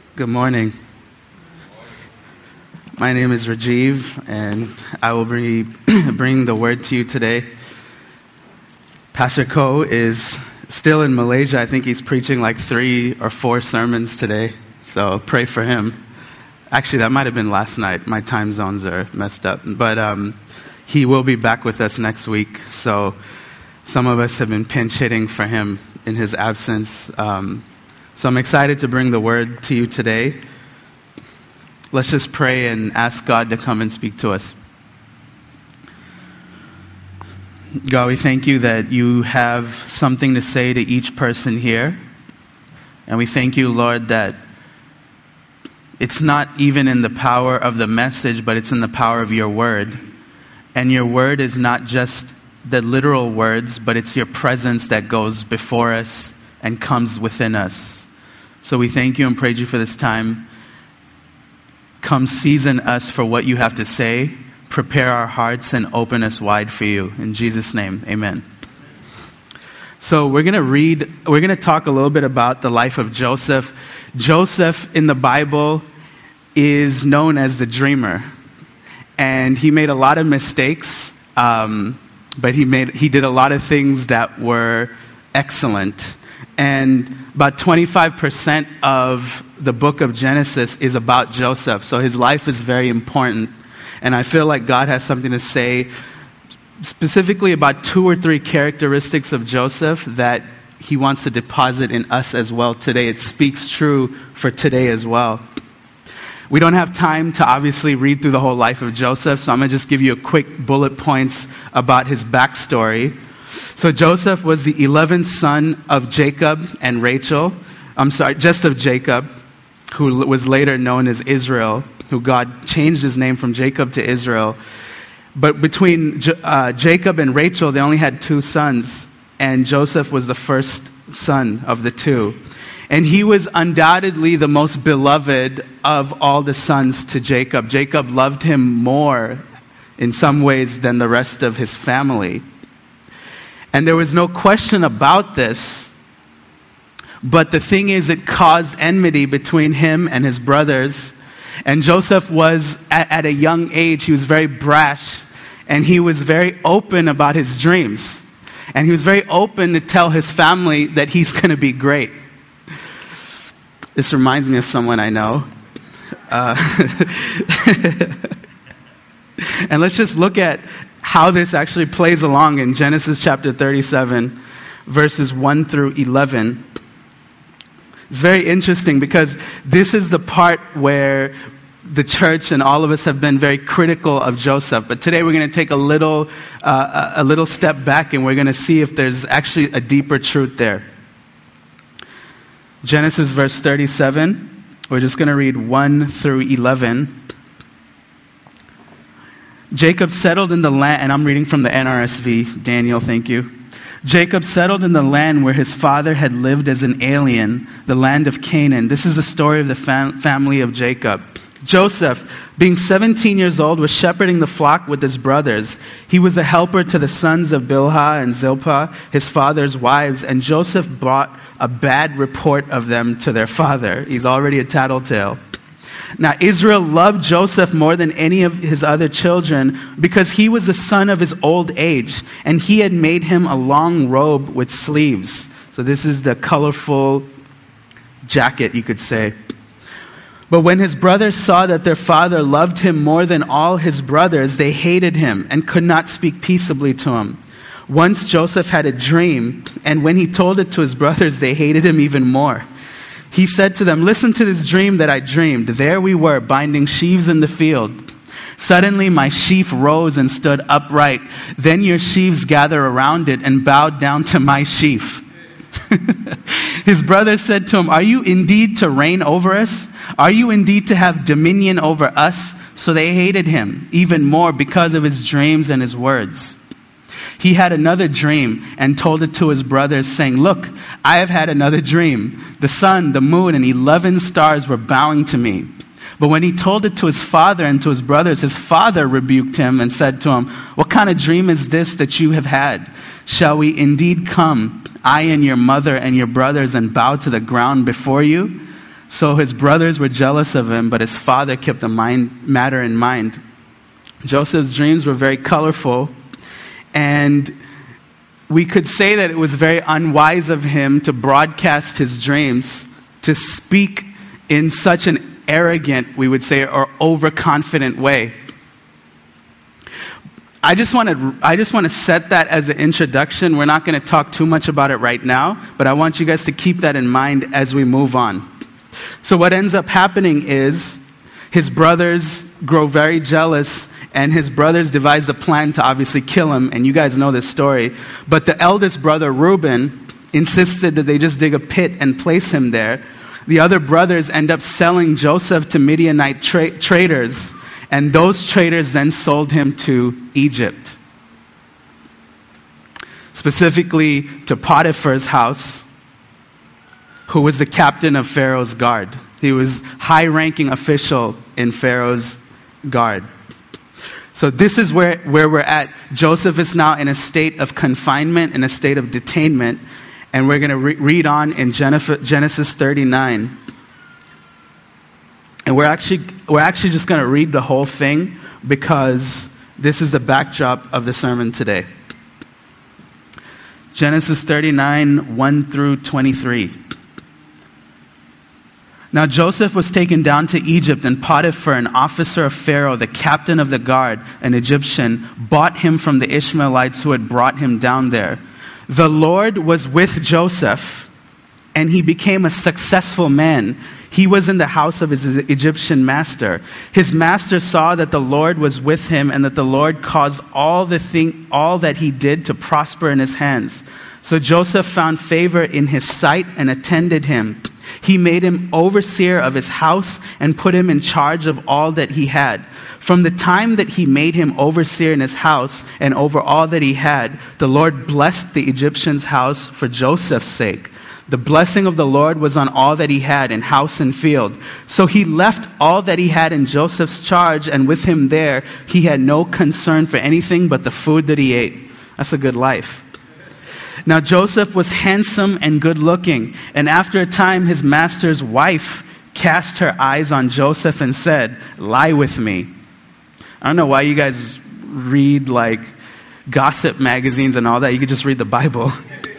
Good morning. My name is Rajiv, and I will be bringing the word to you today. Pastor Ko is still in Malaysia. I think he's preaching like 3 or 4 sermons today, so pray for him. Actually, that might have been last night. My time zones are messed up. But he will be back with us next week, so some of us have been pinch hitting for him in his absence. So I'm excited to bring the word to you today. Let's just pray and ask God to come and speak to us. God, we thank you that you have something to say to each person here. And we thank you, Lord, that it's not even in the power of the message, but it's in the power of your word. And your word is not just the literal words, but it's your presence that goes before us and comes within us. So we thank you and praise you for this time. Come season us for what you have to say. Prepare our hearts and open us wide for you. In Jesus' name, amen. So we're going to talk a little bit about the life of Joseph. Joseph in the Bible is known as the dreamer. And he made a lot of mistakes, but he did a lot of things that were excellent. And about 25% of the book of Genesis is about Joseph. So his life is very important. And I feel like God has something to say specifically about 2 or 3 characteristics of Joseph that he wants to deposit in us as well today. It speaks true for today as well. We don't have time to obviously read through the whole life of Joseph, so I'm going to just give you a quick bullet points about his backstory. So Joseph was the 11th son of Jacob and Rachel. Just of Jacob, who was later known as Israel, who God changed his name from Jacob to Israel. But between Jacob and Rachel, they only had 2 sons, and Joseph was the first son of the 2. And he was undoubtedly the most beloved of all the sons to Jacob. Jacob loved him more in some ways than the rest of his family. And there was no question about this. But the thing is, it caused enmity between him and his brothers. And Joseph was, at a young age, he was very brash. And he was very open about his dreams. And he was very open to tell his family that he's going to be great. This reminds me of someone I know. And let's just look at how this actually plays along in Genesis chapter 37, verses 1 through 11. It's very interesting because this is the part where the church and all of us have been very critical of Joseph. But today we're going to take a little step back and we're going to see if there's actually a deeper truth there. Genesis verse 37, we're just going to read 1 through 11. Jacob settled in the land, and I'm reading from the NRSV. Daniel, thank you. Jacob settled in the land where his father had lived as an alien, the land of Canaan. This is the story of the family of Jacob. Joseph, being 17 years old, was shepherding the flock with his brothers. He was a helper to the sons of Bilhah and Zilpah, his father's wives, and Joseph brought a bad report of them to their father. He's already a tattletale. Now Israel loved Joseph more than any of his other children because he was the son of his old age, and he had made him a long robe with sleeves. So this is the colorful jacket, you could say. But when his brothers saw that their father loved him more than all his brothers, they hated him and could not speak peaceably to him. Once Joseph had a dream, and when he told it to his brothers, they hated him even more. He said to them, "Listen to this dream that I dreamed. There we were, binding sheaves in the field. Suddenly my sheaf rose and stood upright. Then your sheaves gathered around it and bowed down to my sheaf." His brothers said to him, "Are you indeed to reign over us? Are you indeed to have dominion over us?" So they hated him even more because of his dreams and his words. He had another dream and told it to his brothers, saying, "Look, I have had another dream. The sun, the moon, and 11 stars were bowing to me." But when he told it to his father and to his brothers, his father rebuked him and said to him, "What kind of dream is this that you have had? Shall we indeed come, I and your mother and your brothers, and bow to the ground before you?" So his brothers were jealous of him, but his father kept the matter in mind. Joseph's dreams were very colorful, and we could say that it was very unwise of him to broadcast his dreams, to speak in such an arrogant, we would say, or overconfident way. I just want to set that as an introduction. We're not going to talk too much about it right now, but I want you guys to keep that in mind as we move on. So what ends up happening is his brothers grow very jealous, and his brothers devise a plan to obviously kill him, and you guys know this story. But the eldest brother, Reuben, insisted that they just dig a pit and place him there. The other brothers end up selling Joseph to Midianite traders, and those traders then sold him to Egypt. Specifically to Potiphar's house, who was the captain of Pharaoh's guard. He was high-ranking official in Pharaoh's guard. So this is where we're at. Joseph is now in a state of confinement, in a state of detainment. And we're going to read on in Genesis 39. And we're actually just going to read the whole thing because this is the backdrop of the sermon today. Genesis 39, 1 through 23. Now Joseph was taken down to Egypt, and Potiphar, an officer of Pharaoh, the captain of the guard, an Egyptian, bought him from the Ishmaelites who had brought him down there. The Lord was with Joseph, and he became a successful man. He was in the house of his Egyptian master. His master saw that the Lord was with him, and that the Lord caused all that he did to prosper in his hands. So Joseph found favor in his sight and attended him. He made him overseer of his house and put him in charge of all that he had. From the time that he made him overseer in his house and over all that he had, the Lord blessed the Egyptian's house for Joseph's sake. The blessing of the Lord was on all that he had in house and field. So he left all that he had in Joseph's charge, and with him there he had no concern for anything but the food that he ate. That's a good life. Now Joseph was handsome and good looking, and after a time his master's wife cast her eyes on Joseph and said, "Lie with me." I don't know why you guys read like gossip magazines and all that. You could just read the Bible.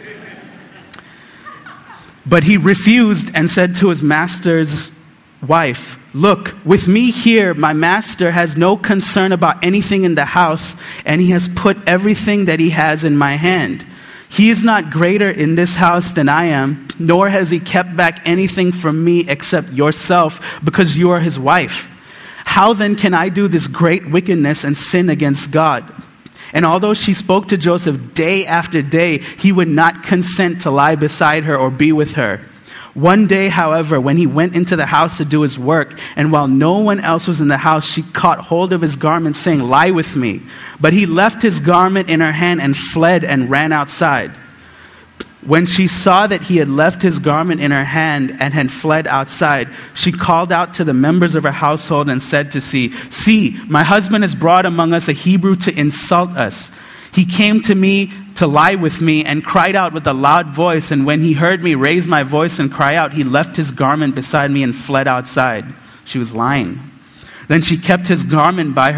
But he refused and said to his master's wife, "Look, with me here, my master has no concern about anything in the house, and he has put everything that he has in my hand. He is not greater in this house than I am, nor has he kept back anything from me except yourself, because you are his wife. How then can I do this great wickedness and sin against God?" And although she spoke to Joseph day after day, he would not consent to lie beside her or be with her. One day, however, when he went into the house to do his work, and while no one else was in the house, she caught hold of his garment, saying, "Lie with me." But he left his garment in her hand and fled and ran outside. When she saw that he had left his garment in her hand and had fled outside, she called out to the members of her household and said to See, my husband has brought among us a Hebrew to insult us. He came to me to lie with me and cried out with a loud voice, and when he heard me raise my voice and cry out, he left his garment beside me and fled outside. She was lying. Then she kept his garment by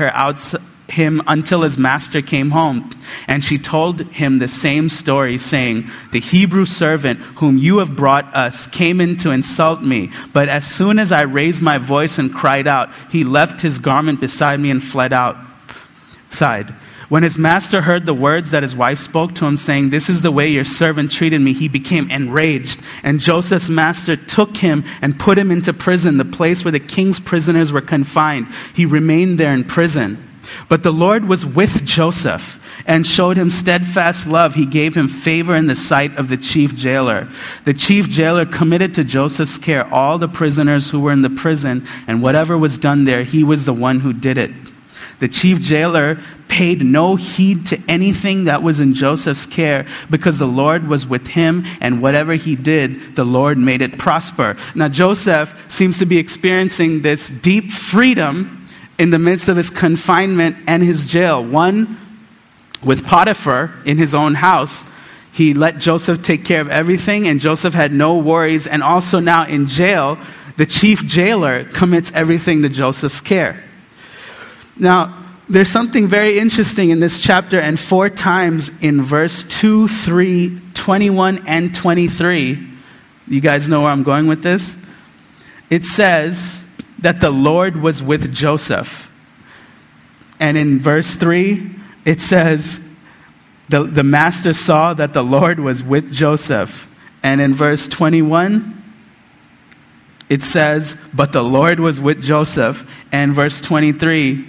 him until his master came home. And she told him the same story, saying, "The Hebrew servant whom you have brought us came in to insult me. But as soon as I raised my voice and cried out, he left his garment beside me and fled outside." When his master heard the words that his wife spoke to him, saying, "This is the way your servant treated me," he became enraged. And Joseph's master took him and put him into prison, the place where the king's prisoners were confined. He remained there in prison. But the Lord was with Joseph and showed him steadfast love. He gave him favor in the sight of the chief jailer. The chief jailer committed to Joseph's care all the prisoners who were in the prison, and whatever was done there, he was the one who did it. The chief jailer paid no heed to anything that was in Joseph's care, because the Lord was with him, and whatever he did, the Lord made it prosper. Now Joseph seems to be experiencing this deep freedom in the midst of his confinement and his jail. One, with Potiphar in his own house, He let Joseph take care of everything, and Joseph had no worries. And also now in jail, the chief jailer commits everything to Joseph's care. Now, there's something very interesting in this chapter, and 4 times in verse 2, 3, 21, and 23. You guys know where I'm going with this? It says that the Lord was with Joseph. And in verse 3, it says, the master saw that the Lord was with Joseph. And in verse 21, it says, but the Lord was with Joseph. And verse 23,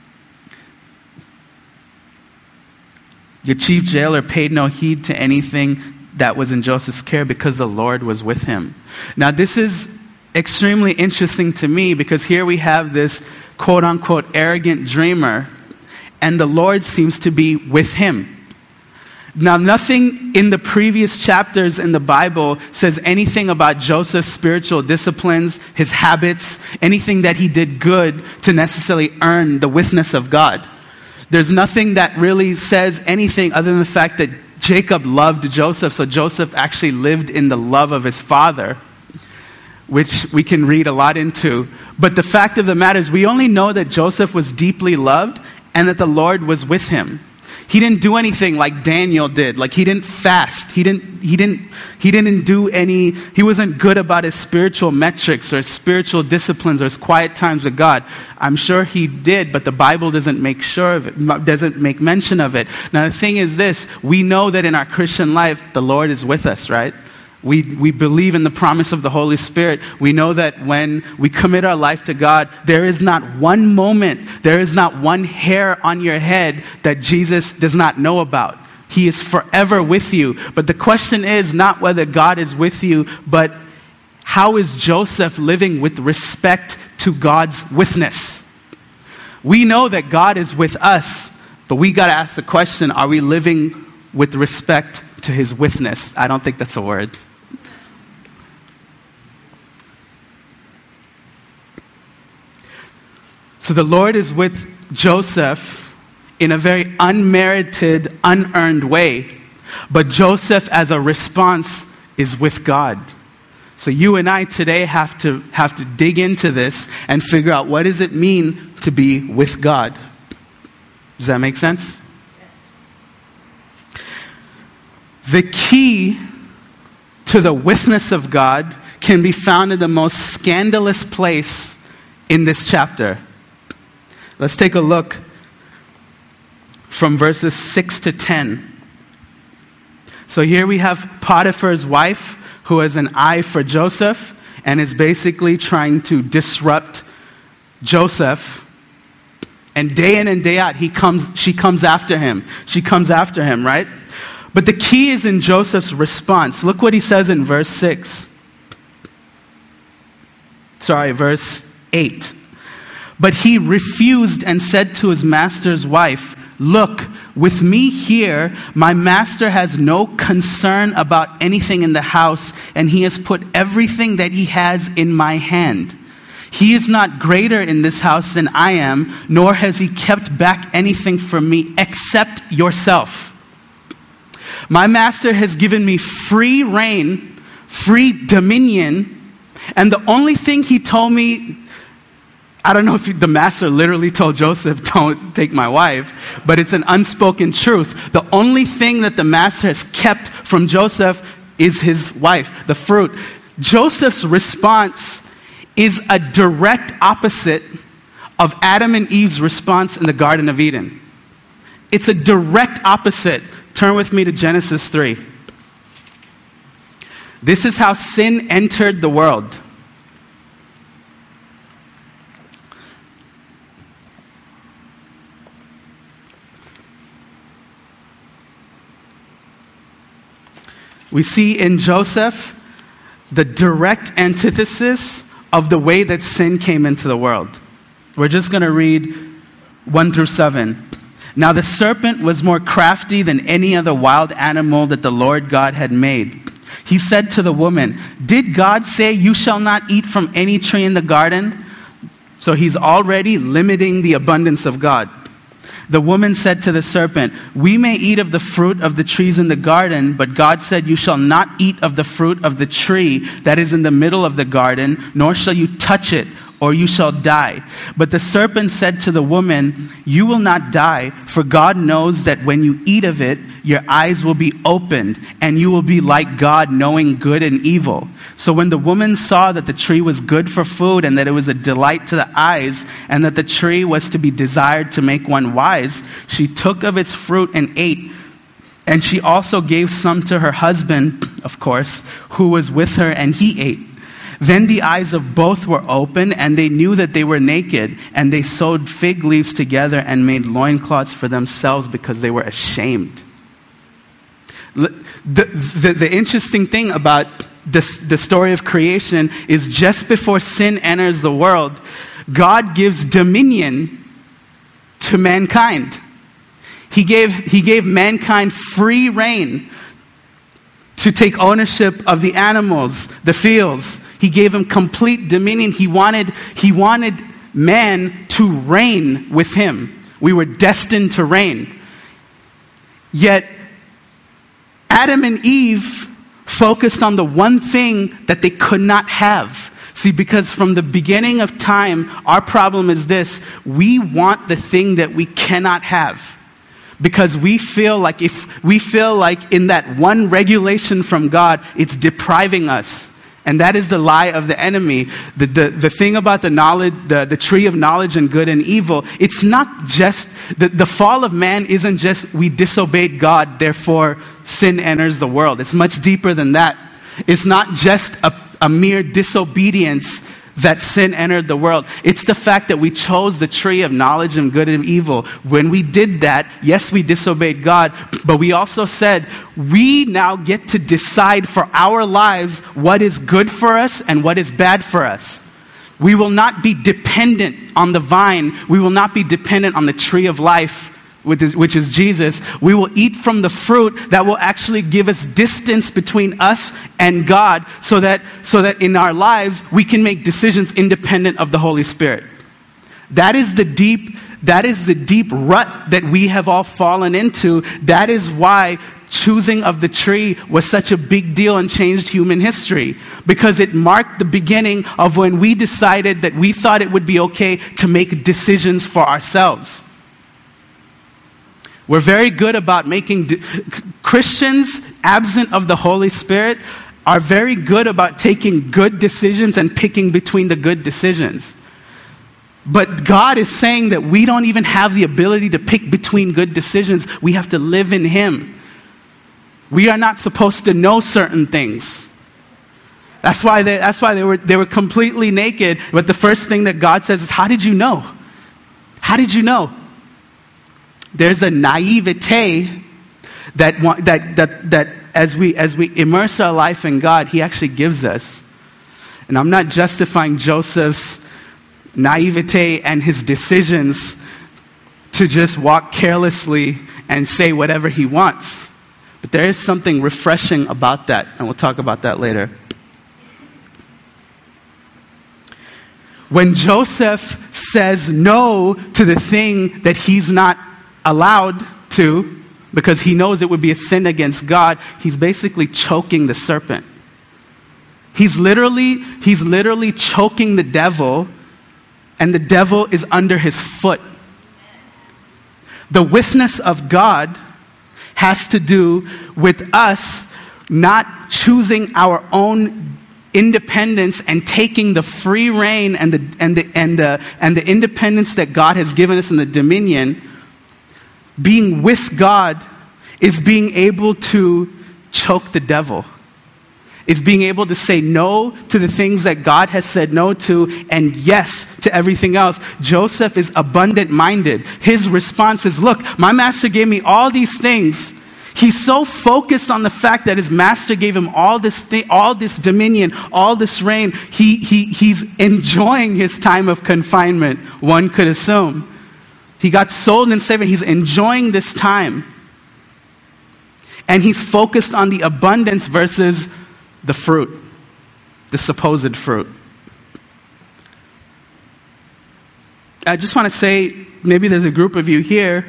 the chief jailer paid no heed to anything that was in Joseph's care because the Lord was with him. Now this is extremely interesting to me because here we have this quote-unquote arrogant dreamer, and the Lord seems to be with him. Now, nothing in the previous chapters in the Bible says anything about Joseph's spiritual disciplines, his habits, anything that he did good to necessarily earn the witness of God. There's nothing that really says anything other than the fact that Jacob loved Joseph, so Joseph actually lived in the love of his father, which we can read a lot into. But the fact of the matter is, we only know that Joseph was deeply loved and that the Lord was with him. He didn't do anything like Daniel did. Like he didn't fast. He wasn't good about his spiritual metrics or his spiritual disciplines or his quiet times with God. I'm sure he did, but the Bible doesn't make mention of it. Now the thing is this, we know that in our Christian life, the Lord is with us, right? We believe in the promise of the Holy Spirit. We know that when we commit our life to God, there is not one moment, there is not one hair on your head that Jesus does not know about. He is forever with you. But the question is not whether God is with you, but how is Joseph living with respect to God's witness? We know that God is with us, but we got to ask the question, are we living with respect to his witness? I don't think that's a word. So the Lord is with Joseph in a very unmerited, unearned way. But Joseph, as a response, is with God. So you and I today have to dig into this and figure out, what does it mean to be with God? Does that make sense? The key to the witness of God can be found in the most scandalous place in this chapter. Let's take a look from verses 6 to 10. So here we have Potiphar's wife, who has an eye for Joseph and is basically trying to disrupt Joseph. And day in and day out, she comes after him. She comes after him, right? But the key is in Joseph's response. Look what he says in verse 8. But he refused and said to his master's wife, "Look, with me here, my master has no concern about anything in the house, and he has put everything that he has in my hand. He is not greater in this house than I am, nor has he kept back anything from me except yourself. My master has given me free reign, free dominion, and the only thing he told me," I don't know if the master literally told Joseph, "Don't take my wife," but it's an unspoken truth. The only thing that the master has kept from Joseph is his wife, the fruit. Joseph's response is a direct opposite of Adam and Eve's response in the Garden of Eden. It's a direct opposite. Turn with me to Genesis 3. This is how sin entered the world. We see in Joseph the direct antithesis of the way that sin came into the world. We're just going to read 1 through 7. Now the serpent was more crafty than any other wild animal that the Lord God had made. He said to the woman, "Did God say you shall not eat from any tree in the garden?" So he's already limiting the abundance of God. The woman said to the serpent, "We may eat of the fruit of the trees in the garden, but God said, 'You shall not eat of the fruit of the tree that is in the middle of the garden, nor shall you touch it, or you shall die.' But the serpent said to the woman, 'You will not die, for God knows that when you eat of it, your eyes will be opened, and you will be like God, knowing good and evil.' So when the woman saw that the tree was good for food, and that it was a delight to the eyes, and that the tree was to be desired to make one wise, she took of its fruit and ate. And she also gave some to her husband, of course, who was with her, and he ate. Then the eyes of both were open, and they knew that they were naked, and they sewed fig leaves together and made loincloths for themselves because they were ashamed." The interesting thing about the story of creation is just before sin enters the world, God gives dominion to mankind. He gave mankind free reign to take ownership of the animals, the fields. He gave him complete dominion. He wanted man to reign with him. We were destined to reign. Yet Adam and Eve focused on the one thing that they could not have. See, because from the beginning of time, our problem is this: we want the thing that we cannot have. Because we feel like in that one regulation from God, it's depriving us. And that is the lie of the enemy. The thing about the tree of knowledge and good and evil, it's not just, the fall of man isn't just we disobeyed God, therefore sin enters the world. It's much deeper than that. It's not just a mere disobedience that sin entered the world. It's the fact that we chose the tree of knowledge and good and evil. When we did that, yes, we disobeyed God, but we also said, we now get to decide for our lives what is good for us and what is bad for us. We will not be dependent on the vine. We will not be dependent on the tree of life, which is Jesus. We will eat from the fruit that will actually give us distance between us and God, so that in our lives we can make decisions independent of the Holy Spirit. That is the deep rut that we have all fallen into. That is why choosing of the tree was such a big deal and changed human history, because it marked the beginning of when we decided that we thought it would be okay to make decisions for ourselves. We're very good about Christians absent of the Holy Spirit are very good about taking good decisions and picking between the good decisions. But God is saying that we don't even have the ability to pick between good decisions. We have to live in Him. We are not supposed to know certain things. That's why they were completely naked. But the first thing that God says is, "How did you know? How did you know?" There's a naivete that as we immerse our life in God, He actually gives us. And I'm not justifying Joseph's naivete and his decisions to just walk carelessly and say whatever he wants. But there is something refreshing about that, and we'll talk about that later. When Joseph says no to the thing that he's not allowed to, because he knows it would be a sin against God, he's basically choking the serpent. He's literally choking the devil, and the devil is under his foot. The witness of God has to do with us not choosing our own independence and taking the free reign and the independence that God has given us in the dominion. Being with God is being able to choke the devil. It's being able to say no to the things that God has said no to, and yes to everything else. Joseph is abundant-minded. His response is, look, my master gave me all these things. He's so focused on the fact that his master gave him all this dominion, all this reign. He's enjoying his time of confinement, one could assume. He got sold in slavery. He's enjoying this time. And he's focused on the abundance versus the fruit, the supposed fruit. I just want to say, maybe there's a group of you here.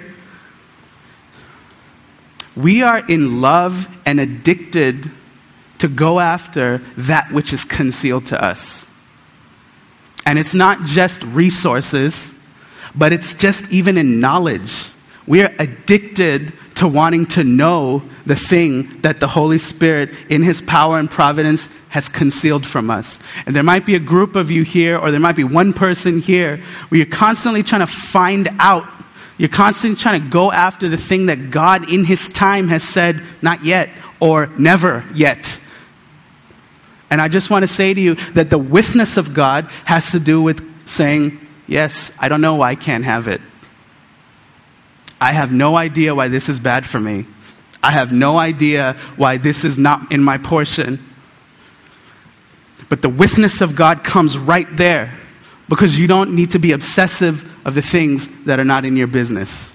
We are in love and addicted to go after that which is concealed to us. And it's not just resources, but it's just even in knowledge. We are addicted to wanting to know the thing that the Holy Spirit, in His power and providence, has concealed from us. And there might be a group of you here, or there might be one person here, where you're constantly trying to find out. You're constantly trying to go after the thing that God in His time has said, not yet, or never yet. And I just want to say to you that the witness of God has to do with saying, yes, I don't know why I can't have it. I have no idea why this is bad for me. I have no idea why this is not in my portion. But the witness of God comes right there, because you don't need to be obsessive of the things that are not in your business.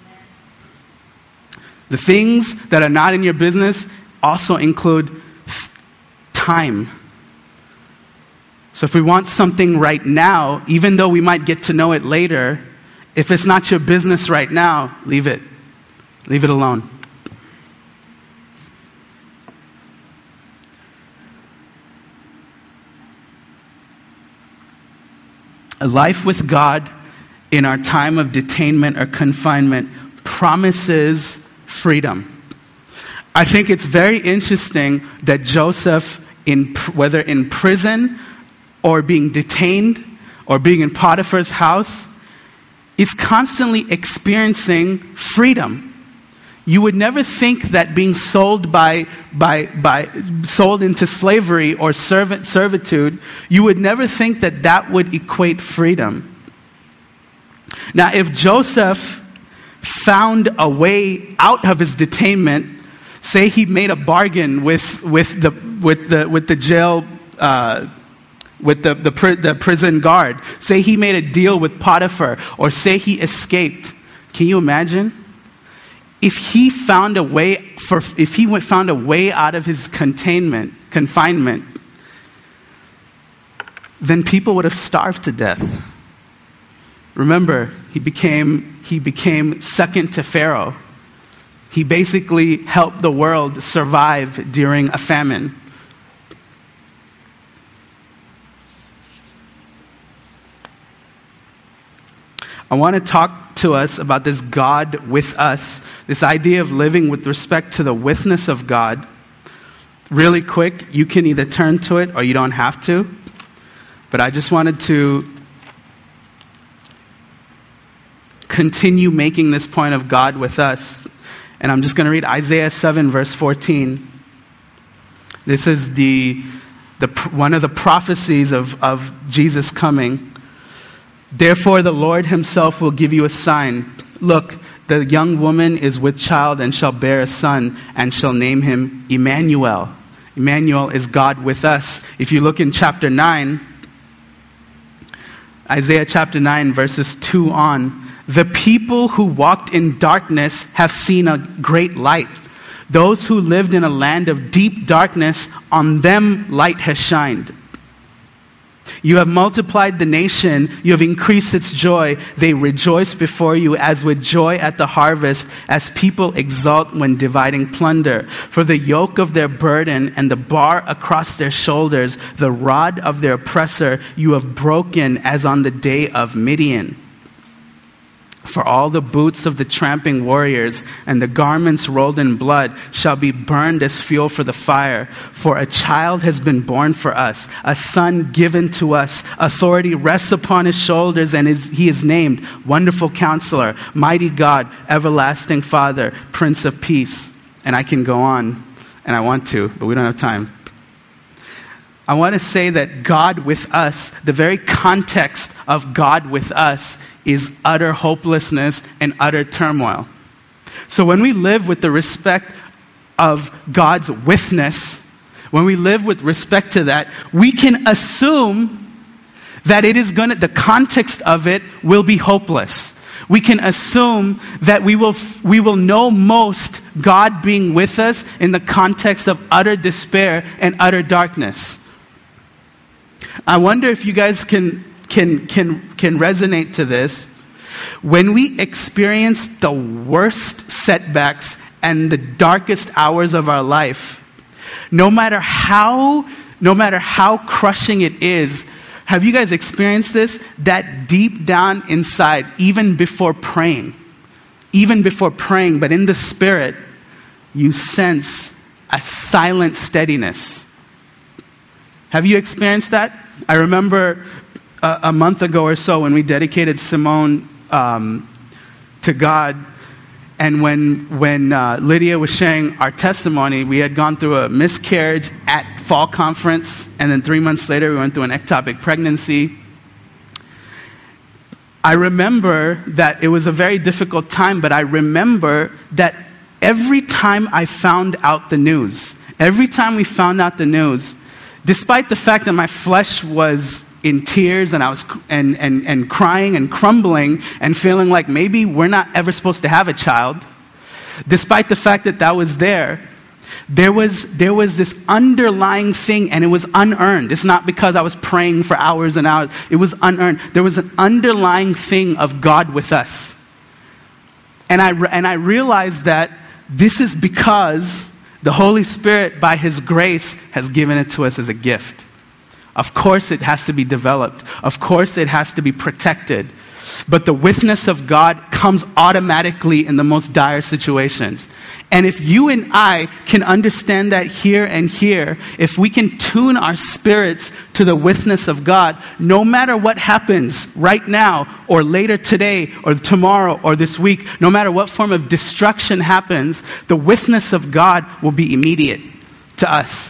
The things that are not in your business also include time. So if we want something right now, even though we might get to know it later, if it's not your business right now, leave it. Leave it alone. A life with God in our time of detainment or confinement promises freedom. I think it's very interesting that Joseph, whether in prison or being detained or being in Potiphar's house, is constantly experiencing freedom. You would never think that being sold sold into slavery or servitude, you would never think that that would equate freedom. Now, if Joseph found a way out of his detainment, say he made a bargain with the jail. With the prison guard. Say he made a deal with Potiphar, or say he escaped. Can you imagine? If he found a way out of his confinement, then people would have starved to death. Remember, he became second to Pharaoh. He basically helped the world survive during a famine. I want to talk to us about this God with us, this idea of living with respect to the witness of God. Really quick, you can either turn to it or you don't have to. But I just wanted to continue making this point of God with us. And I'm just going to read Isaiah 7, verse 14. This is one of the prophecies of Jesus coming. Therefore, the Lord Himself will give you a sign. Look, the young woman is with child and shall bear a son and shall name him Emmanuel. Emmanuel is God with us. If you look in chapter 9, Isaiah chapter 9, verses 2 on, the people who walked in darkness have seen a great light. Those who lived in a land of deep darkness, on them light has shined. You have multiplied the nation, you have increased its joy. They rejoice before you as with joy at the harvest, as people exult when dividing plunder. For the yoke of their burden and the bar across their shoulders, the rod of their oppressor, you have broken as on the day of Midian. For all the boots of the tramping warriors and the garments rolled in blood shall be burned as fuel for the fire. For a child has been born for us, a son given to us. Authority rests upon his shoulders, and he is named Wonderful Counselor, Mighty God, Everlasting Father, Prince of Peace. And I can go on, and I want to, but we don't have time. I want to say that God with us, the very context of God with us is utter hopelessness and utter turmoil. So when we live with the respect of God's witness, when we live with respect to that, we can assume that the context of it will be hopeless. We can assume that we will know most God being with us in the context of utter despair and utter darkness. I wonder if you guys can can resonate to this. When we experience the worst setbacks and the darkest hours of our life, no matter how crushing it is, have you guys experienced this? That deep down inside, even before praying, but in the Spirit, you sense a silent steadiness. Have you experienced that? I remember a month ago or so when we dedicated Simone to God, and when Lydia was sharing our testimony, we had gone through a miscarriage at fall conference, and then 3 months later we went through an ectopic pregnancy. I remember that it was a very difficult time, but I remember that every time I found out the news, despite the fact that my flesh was in tears and I was and crying and crumbling and feeling like maybe we're not ever supposed to have a child, despite the fact that was there was this underlying thing, and it was unearned. It's not because I was praying for hours and hours. It was unearned. There was an underlying thing of God with us. And I realized that this is because the Holy Spirit, by His grace, has given it to us as a gift. Of course it has to be developed. Of course it has to be protected. But the witness of God comes automatically in the most dire situations. And if you and I can understand that here and here, if we can tune our spirits to the witness of God, no matter what happens right now or later today or tomorrow or this week, no matter what form of destruction happens, the witness of God will be immediate to us.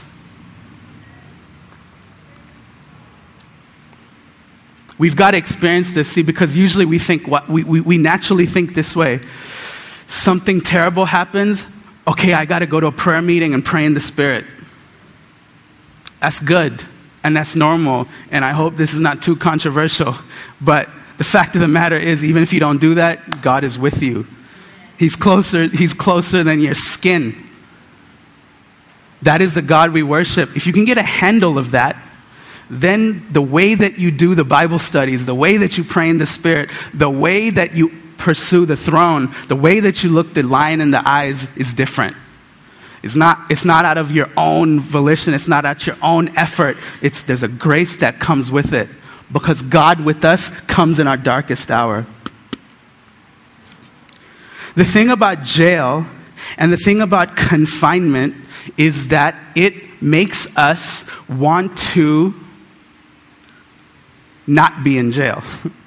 We've got to experience this, see, because usually we think we naturally think this way. Something terrible happens, okay, I got to go to a prayer meeting and pray in the Spirit. That's good, and that's normal, and I hope this is not too controversial, but the fact of the matter is, even if you don't do that, God is with you. He's closer than your skin. That is the God we worship. If you can get a handle of that, then the way that you do the Bible studies, the way that you pray in the Spirit, the way that you pursue the throne, the way that you look the lion in the eyes is different. It's not out of your own volition. It's not at your own effort. There's a grace that comes with it, because God with us comes in our darkest hour. The thing about jail and the thing about confinement is that it makes us want to not be in jail.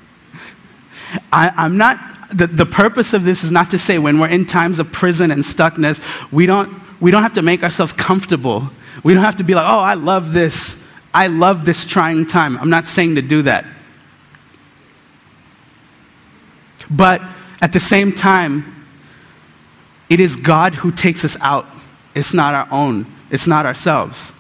I'm not, the purpose of this is not to say when we're in times of prison and stuckness, we don't have to make ourselves comfortable. We don't have to be like, oh, I love this trying time. I'm not saying to do that. But at the same time, it is God who takes us out. It's not our own. It's not ourselves.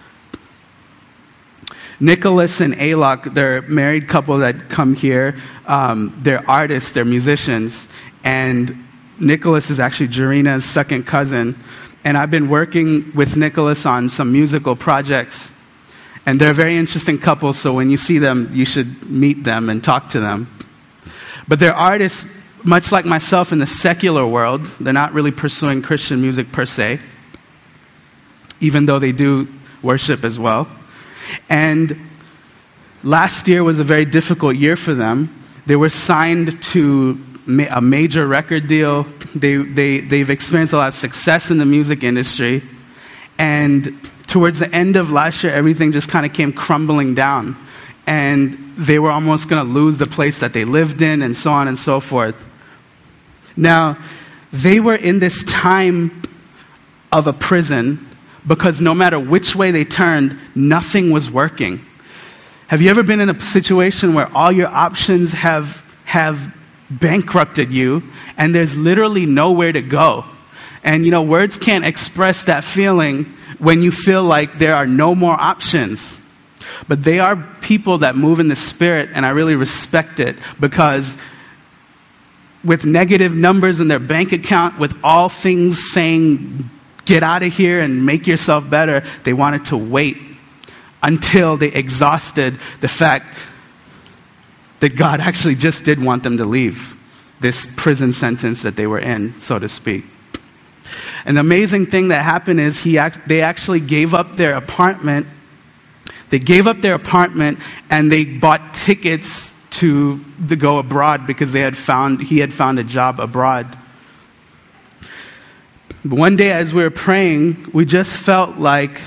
Nicholas and Alok, they're a married couple that come here. They're artists, they're musicians. And Nicholas is actually Jarina's second cousin. And I've been working with Nicholas on some musical projects. And they're a very interesting couple, so when you see them, you should meet them and talk to them. But they're artists, much like myself, in the secular world. They're not really pursuing Christian music per se, even though they do worship as well. And last year was a very difficult year for them. They were signed to a major record deal. They've experienced a lot of success in the music industry. And towards the end of last year, everything just kind of came crumbling down. And they were almost going to lose the place that they lived in, and so on and so forth. Now, they were in this time of a prison because no matter which way they turned, nothing was working. Have you ever been in a situation where all your options have bankrupted you and there's literally nowhere to go? And you know, words can't express that feeling when you feel like there are no more options. But they are people that move in the Spirit, and I really respect it, because with negative numbers in their bank account, with all things saying, get out of here and make yourself better, they wanted to wait until they exhausted the fact that God actually just did want them to leave this prison sentence that they were in, so to speak. And the amazing thing that happened is they actually gave up their apartment. They gave up their apartment and they bought tickets to go abroad because he had found a job abroad. But one day as we were praying, we just felt like,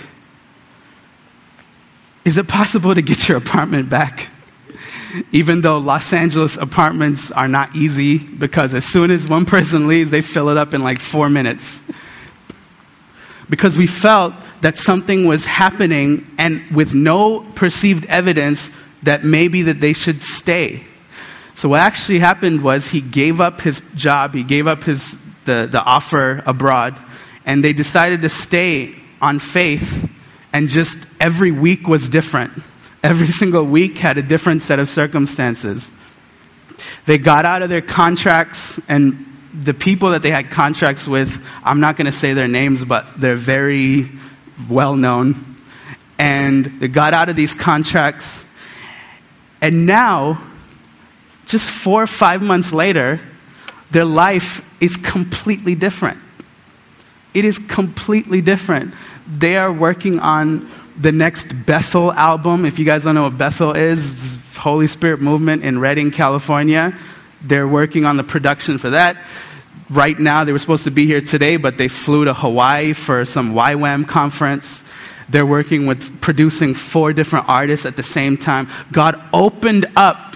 is it possible to get your apartment back? Even though Los Angeles apartments are not easy, because as soon as one person leaves, they fill it up in like 4 minutes. Because we felt that something was happening, and with no perceived evidence that maybe that they should stay. So what actually happened was he gave up his job, he gave up the offer abroad, and they decided to stay on faith, and just every week was different. Every single week had a different set of circumstances. They got out of their contracts, and the people that they had contracts with, I'm not going to say their names, but they're very well known. And they got out of these contracts, and now, just 4 or 5 months later, their life is completely different. It is completely different. They are working on the next Bethel album. If you guys don't know what Bethel is, it's Holy Spirit movement in Redding, California. They're working on the production for that. Right now, they were supposed to be here today, but they flew to Hawaii for some YWAM conference. They're working with producing 4 different artists at the same time. God opened up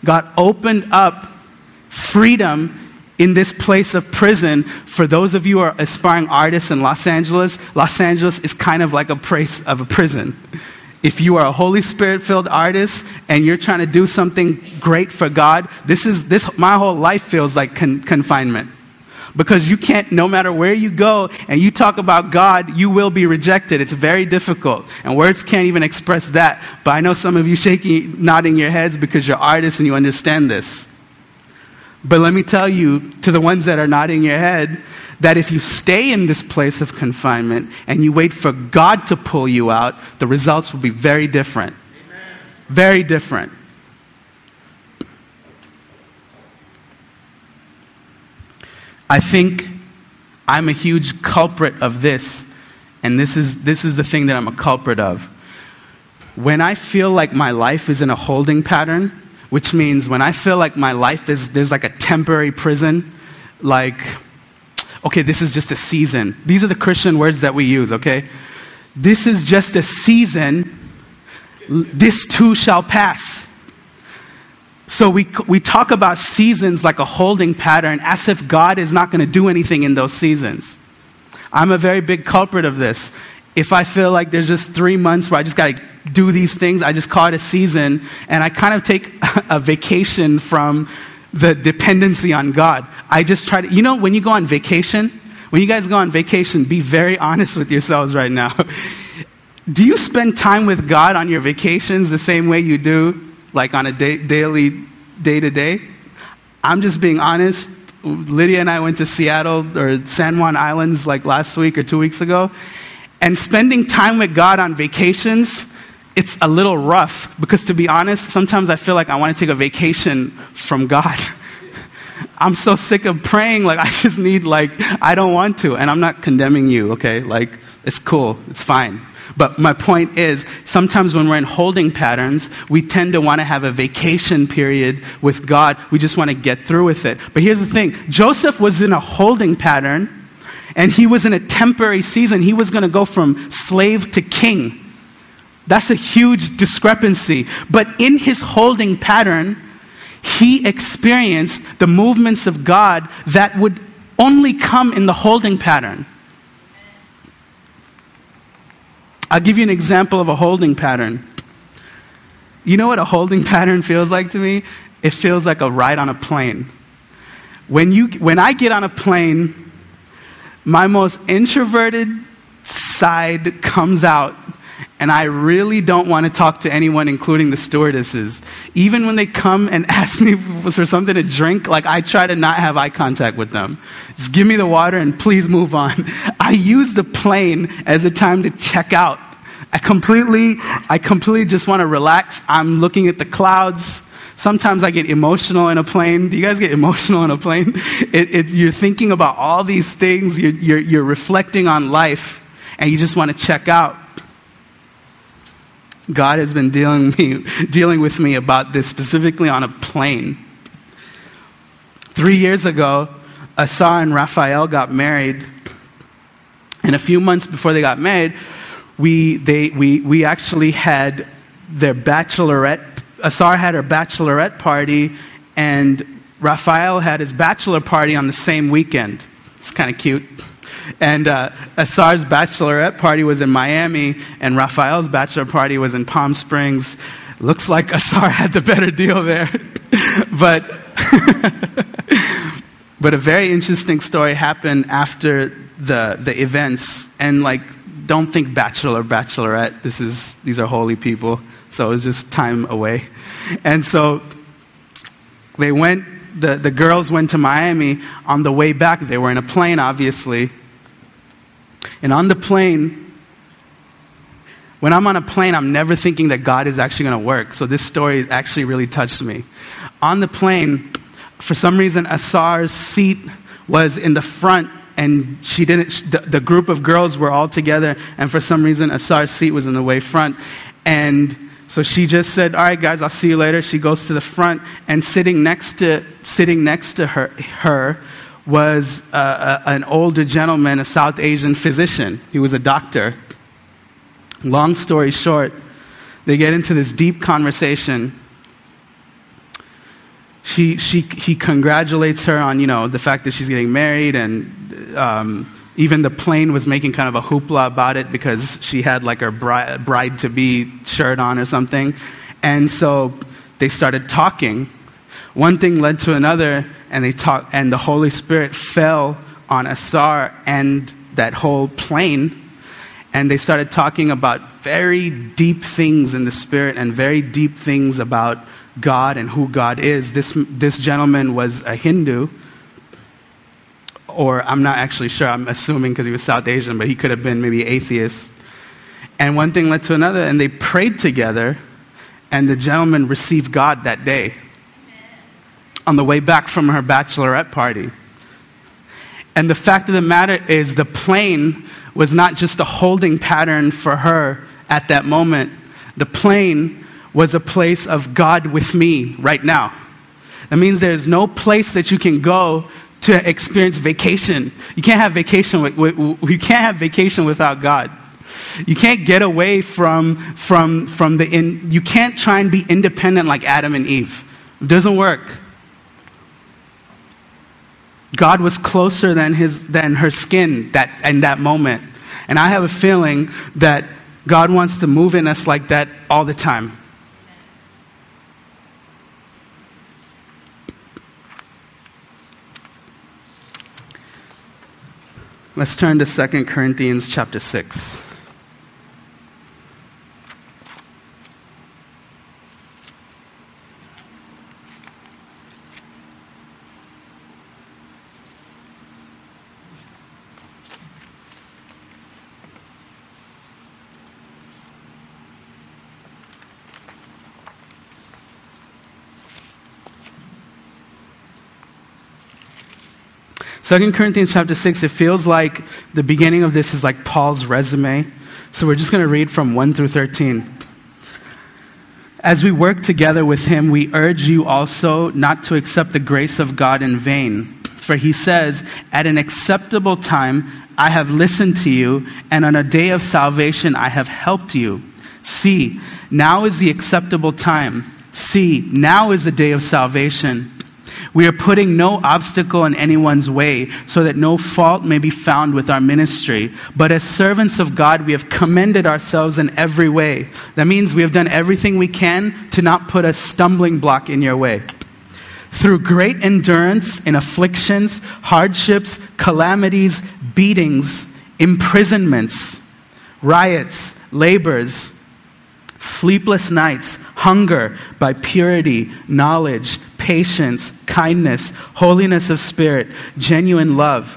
freedom in this place of prison. For those of you who are aspiring artists in Los Angeles is kind of like a place of a prison. If you are a Holy Spirit-filled artist and you're trying to do something great for God, my whole life feels like confinement. Because you can't, no matter where you go and you talk about God, you will be rejected. It's very difficult. And words can't even express that. But I know some of you nodding your heads because you're artists and you understand this. But let me tell you, to the ones that are nodding your head, that if you stay in this place of confinement and you wait for God to pull you out, the results will be very different. Amen. Very different. I think I'm a huge culprit of this, and this is the thing that I'm a culprit of. When I feel like my life is in a holding pattern, which means when I feel like my life there's like a temporary prison, like, okay, this is just a season. These are the Christian words that we use, okay? This is just a season. This too shall pass. So we talk about seasons like a holding pattern as if God is not going to do anything in those seasons. I'm a very big culprit of this. If I feel like there's just 3 months where I just got to do these things, I just call it a season, and I kind of take a vacation from the dependency on God. I just try to, when you go on vacation, when you guys go on vacation, be very honest with yourselves right now. Do you spend time with God on your vacations the same way you do like on a daily, day-to-day? I'm just being honest. Lydia and I went to Seattle or San Juan Islands like last week or 2 weeks ago. And spending time with God on vacations, it's a little rough. Because to be honest, sometimes I feel like I want to take a vacation from God. I'm so sick of praying, like I just need, I don't want to. And I'm not condemning you, okay? It's cool, it's fine. But my point is, sometimes when we're in holding patterns, we tend to want to have a vacation period with God. We just want to get through with it. But here's the thing. Joseph was in a holding pattern, and he was in a temporary season. He was going to go from slave to king. That's a huge discrepancy. But in his holding pattern, he experienced the movements of God that would only come in the holding pattern. I'll give you an example of a holding pattern. You know what a holding pattern feels like to me? It feels like a ride on a plane. When I get on a plane, my most introverted side comes out, and I really don't want to talk to anyone, including the stewardesses. Even when they come and ask me for something to drink, I try to not have eye contact with them. Just give me the water and please move on. I use the plane as a time to check out. I completely just want to relax. I'm looking at the clouds. Sometimes I get emotional in a plane. Do you guys get emotional in a plane? You're thinking about all these things. You're reflecting on life, and you just want to check out. God has been dealing with me about this, specifically on a plane. 3 years ago, Asar and Raphael got married, and a few months before they got married, we actually had their bachelorette. Asar had her bachelorette party, and Raphael had his bachelor party on the same weekend. It's kind of cute. And Asar's bachelorette party was in Miami, and Raphael's bachelor party was in Palm Springs. Looks like Asar had the better deal there. But a very interesting story happened after the events. And don't think bachelor, bachelorette. These are holy people. So it was just time away. And so they went, the girls went to Miami. On the way back, they were in a plane, obviously. And on the plane, when I'm on a plane, I'm never thinking that God is actually going to work. So this story actually really touched me. On the plane, for some reason, Asar's seat was in the front, and the group of girls were all together, and for some reason, Asar's seat was in the way front. And so she just said, "All right, guys, I'll see you later." She goes to the front, and sitting next to her was an older gentleman, a South Asian physician. He was a doctor. Long story short, they get into this deep conversation. He congratulates her on, the fact that she's getting married, and even the plane was making kind of a hoopla about it because she had her bride-to-be shirt on or something. And so they started talking. One thing led to another, and they talked, and the Holy Spirit fell on Asar and that whole plane. And they started talking about very deep things in the Spirit and very deep things about God and who God is. This gentleman was a Hindu, or I'm not actually sure. I'm assuming because he was South Asian, but he could have been maybe atheist. And one thing led to another, and they prayed together, and the gentleman received God that day on the way back from her bachelorette party. And the fact of the matter is, the plane was not just a holding pattern for her at that moment. The plane was a place of God with me right now. That means there's no place that you can go to experience vacation. You can't have vacation you can't have vacation without God. You can't get away from you can't try and be independent like Adam and Eve. It doesn't work. God was closer than her skin in that moment. And I have a feeling that God wants to move in us like that all the time. Let's turn to 2 Corinthians chapter 6. Second Corinthians chapter 6, it feels like the beginning of this is like Paul's resume. So we're just going to read from 1 through 13. As we work together with him, we urge you also not to accept the grace of God in vain. For he says, "At an acceptable time I have listened to you, and on a day of salvation I have helped you. See, now is the acceptable time. See, now is the day of salvation. We are putting no obstacle in anyone's way, so that no fault may be found with our ministry. But as servants of God, we have commended ourselves in every way." That means we have done everything we can to not put a stumbling block in your way. "Through great endurance in afflictions, hardships, calamities, beatings, imprisonments, riots, labors, sleepless nights, hunger, by purity, knowledge, patience, kindness, holiness of spirit, genuine love,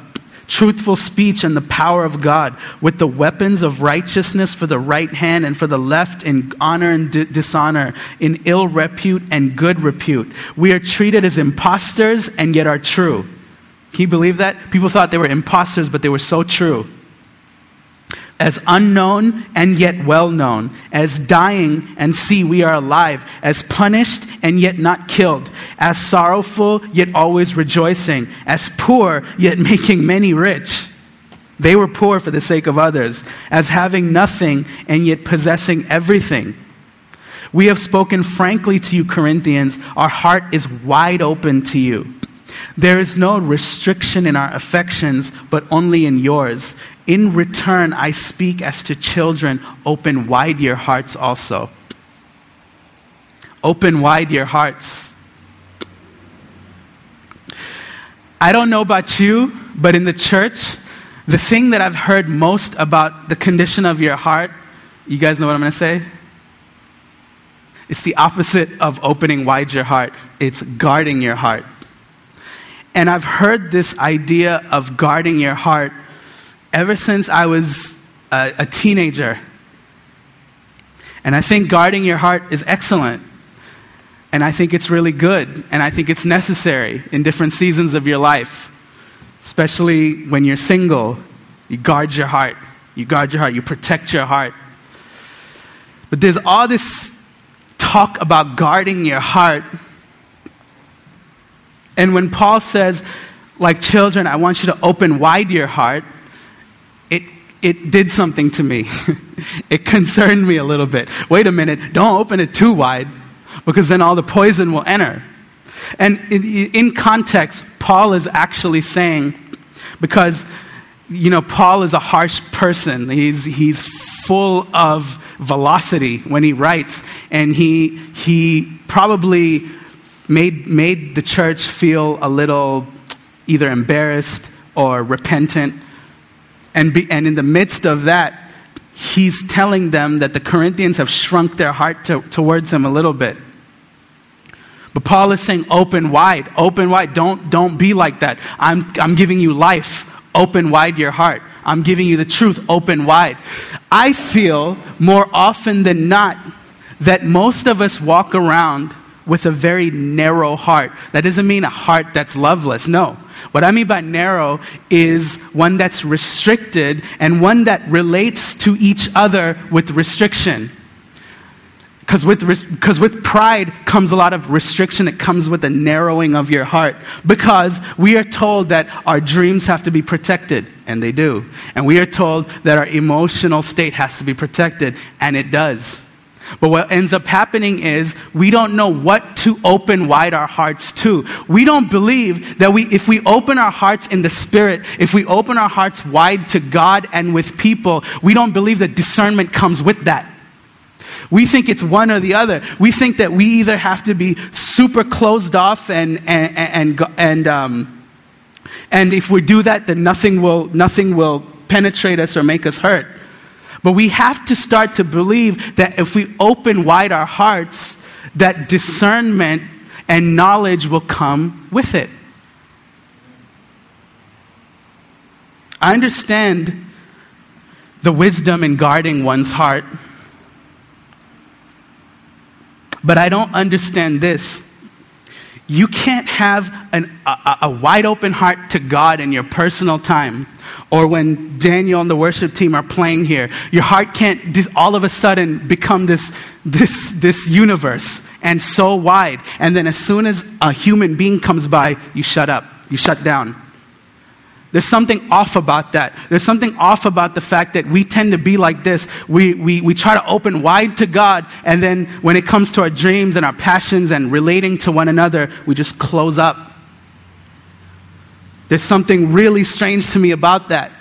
truthful speech and the power of God, with the weapons of righteousness for the right hand and for the left, in honor and dishonor, in ill repute and good repute. We are treated as impostors and yet are true. Can you believe that? People thought they were imposters, but they were so true. As unknown and yet well known, as dying and see we are alive, as punished and yet not killed, as sorrowful yet always rejoicing, as poor yet making many rich. They were poor for the sake of others, as having nothing and yet possessing everything. We have spoken frankly to you, Corinthians. Our heart is wide open to you. There is no restriction in our affections, but only in yours. In return, I speak as to children. Open wide your hearts also. Open wide your hearts. I don't know about you, but in the church, the thing that I've heard most about the condition of your heart, you guys know what I'm going to say? It's the opposite of opening wide your heart. It's guarding your heart. And I've heard this idea of guarding your heart ever since I was a teenager. And I think guarding your heart is excellent. And I think it's really good. And I think it's necessary in different seasons of your life. Especially when you're single. You guard your heart. You guard your heart. You protect your heart. But there's all this talk about guarding your heart. And when Paul says, like children, I want you to open wide your heart, it did something to me. It concerned me a little bit. Wait a minute, don't open it too wide, because then all the poison will enter. And in context, Paul is actually saying, because, Paul is a harsh person. He's full of velocity when he writes, and he probably made the church feel a little either embarrassed or repentant. And in the midst of that, he's telling them that the Corinthians have shrunk their heart towards him a little bit. But Paul is saying, open wide. Don't be like that. I'm giving you life. Open wide your heart. I'm giving you the truth. Open wide. I feel more often than not that most of us walk around with a very narrow heart. That doesn't mean a heart that's loveless. No. What I mean by narrow is one that's restricted and one that relates to each other with restriction. Because with pride comes a lot of restriction. It comes with a narrowing of your heart. Because we are told that our dreams have to be protected, and they do. And we are told that our emotional state has to be protected, and it does. But what ends up happening is we don't know what to open wide our hearts to. We don't believe that if we open our hearts in the Spirit, if we open our hearts wide to God and with people, we don't believe that discernment comes with that. We think it's one or the other. We think that we either have to be super closed off and if we do that, then nothing will penetrate us or make us hurt. But we have to start to believe that if we open wide our hearts, that discernment and knowledge will come with it. I understand the wisdom in guarding one's heart, but I don't understand this. You can't have a wide open heart to God in your personal time, or when Daniel and the worship team are playing here. Your heart can't all of a sudden become this universe and so wide. And then as soon as a human being comes by, you shut up. You shut down. There's something off about that. There's something off about the fact that we tend to be like this. We try to open wide to God, and then when it comes to our dreams and our passions and relating to one another, we just close up. There's something really strange to me about that.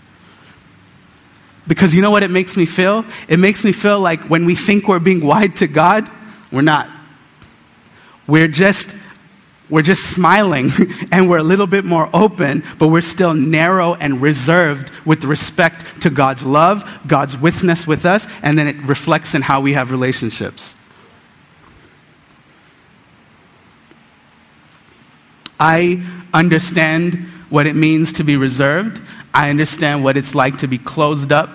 Because you know what it makes me feel? It makes me feel like when we think we're being wide to God, we're not. We're just smiling and we're a little bit more open, but we're still narrow and reserved with respect to God's love, God's witness with us, and then it reflects in how we have relationships. I understand what it means to be reserved. I understand what it's like to be closed up.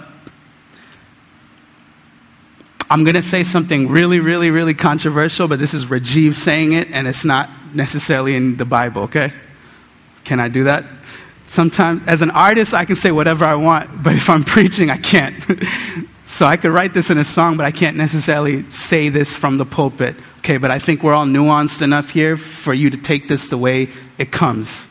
I'm going to say something really, really, really controversial, but this is Rajiv saying it, and it's not necessarily in the Bible, okay? Can I do that? Sometimes, as an artist, I can say whatever I want, but if I'm preaching, I can't. So I could write this in a song, but I can't necessarily say this from the pulpit. Okay, but I think we're all nuanced enough here for you to take this the way it comes.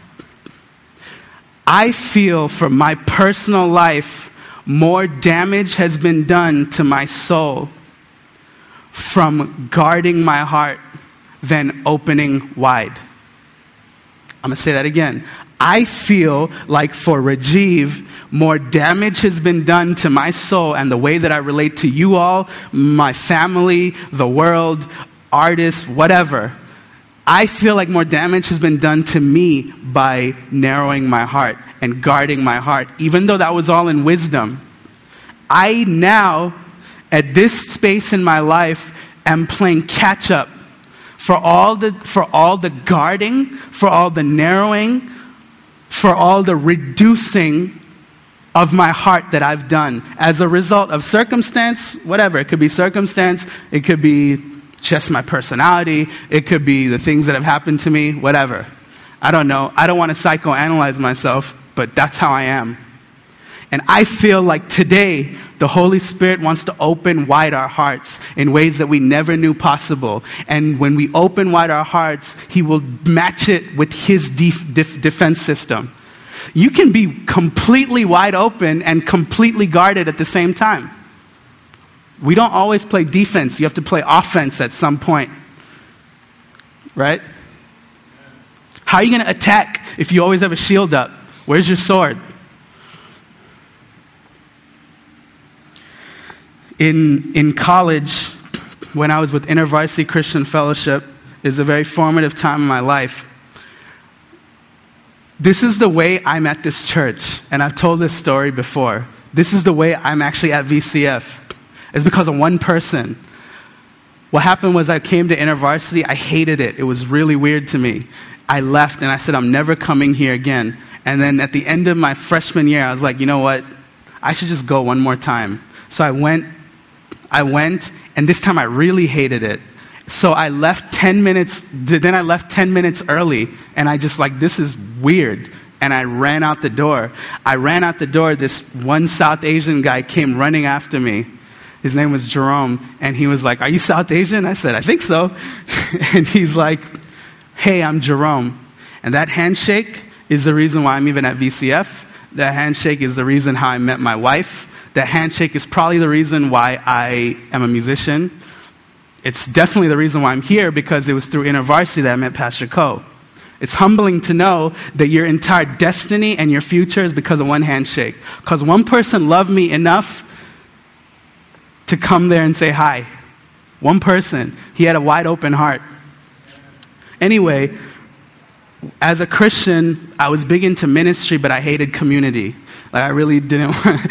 I feel for my personal life, more damage has been done to my soul from guarding my heart than opening wide. I'm going to say that again. I feel like for Rajiv, more damage has been done to my soul and the way that I relate to you all, my family, the world, artists, whatever. I feel like more damage has been done to me by narrowing my heart and guarding my heart, even though that was all in wisdom. I now, at this space in my life, am playing catch up for all the guarding, for all the narrowing, for all the reducing of my heart that I've done as a result of circumstance, whatever. It could be circumstance, it could be just my personality, it could be the things that have happened to me, whatever. I don't know. I don't want to psychoanalyze myself, but that's how I am. And I feel like today, the Holy Spirit wants to open wide our hearts in ways that we never knew possible. And when we open wide our hearts, He will match it with His defense system. You can be completely wide open and completely guarded at the same time. We don't always play defense. You have to play offense at some point. Right? How are you going to attack if you always have a shield up? Where's your sword? In college, when I was with InterVarsity Christian Fellowship, is a very formative time in my life. This is the way I'm at this church, and I've told this story before. This is the way I'm actually at VCF. It's because of one person. What happened was I came to InterVarsity. I hated it. It was really weird to me. I left and I said, I'm never coming here again. And then at the end of my freshman year, I was like, you know what? I should just go one more time. So I went, and this time I really hated it. So I left 10 minutes, then I left 10 minutes early, and I just like, this is weird. And I ran out the door. This one South Asian guy came running after me. His name was Jerome, and he was like, are you South Asian? I said, I think so. And he's like, hey, I'm Jerome. And that handshake is the reason why I'm even at VCF. That handshake is the reason how I met my wife. That handshake is probably the reason why I am a musician. It's definitely the reason why I'm here, because it was through InterVarsity that I met Pastor Ko. It's humbling to know that your entire destiny and your future is because of one handshake. Because one person loved me enough to come there and say hi. One person. He had a wide open heart. Anyway, as a Christian, I was big into ministry, but I hated community. Like I really didn't want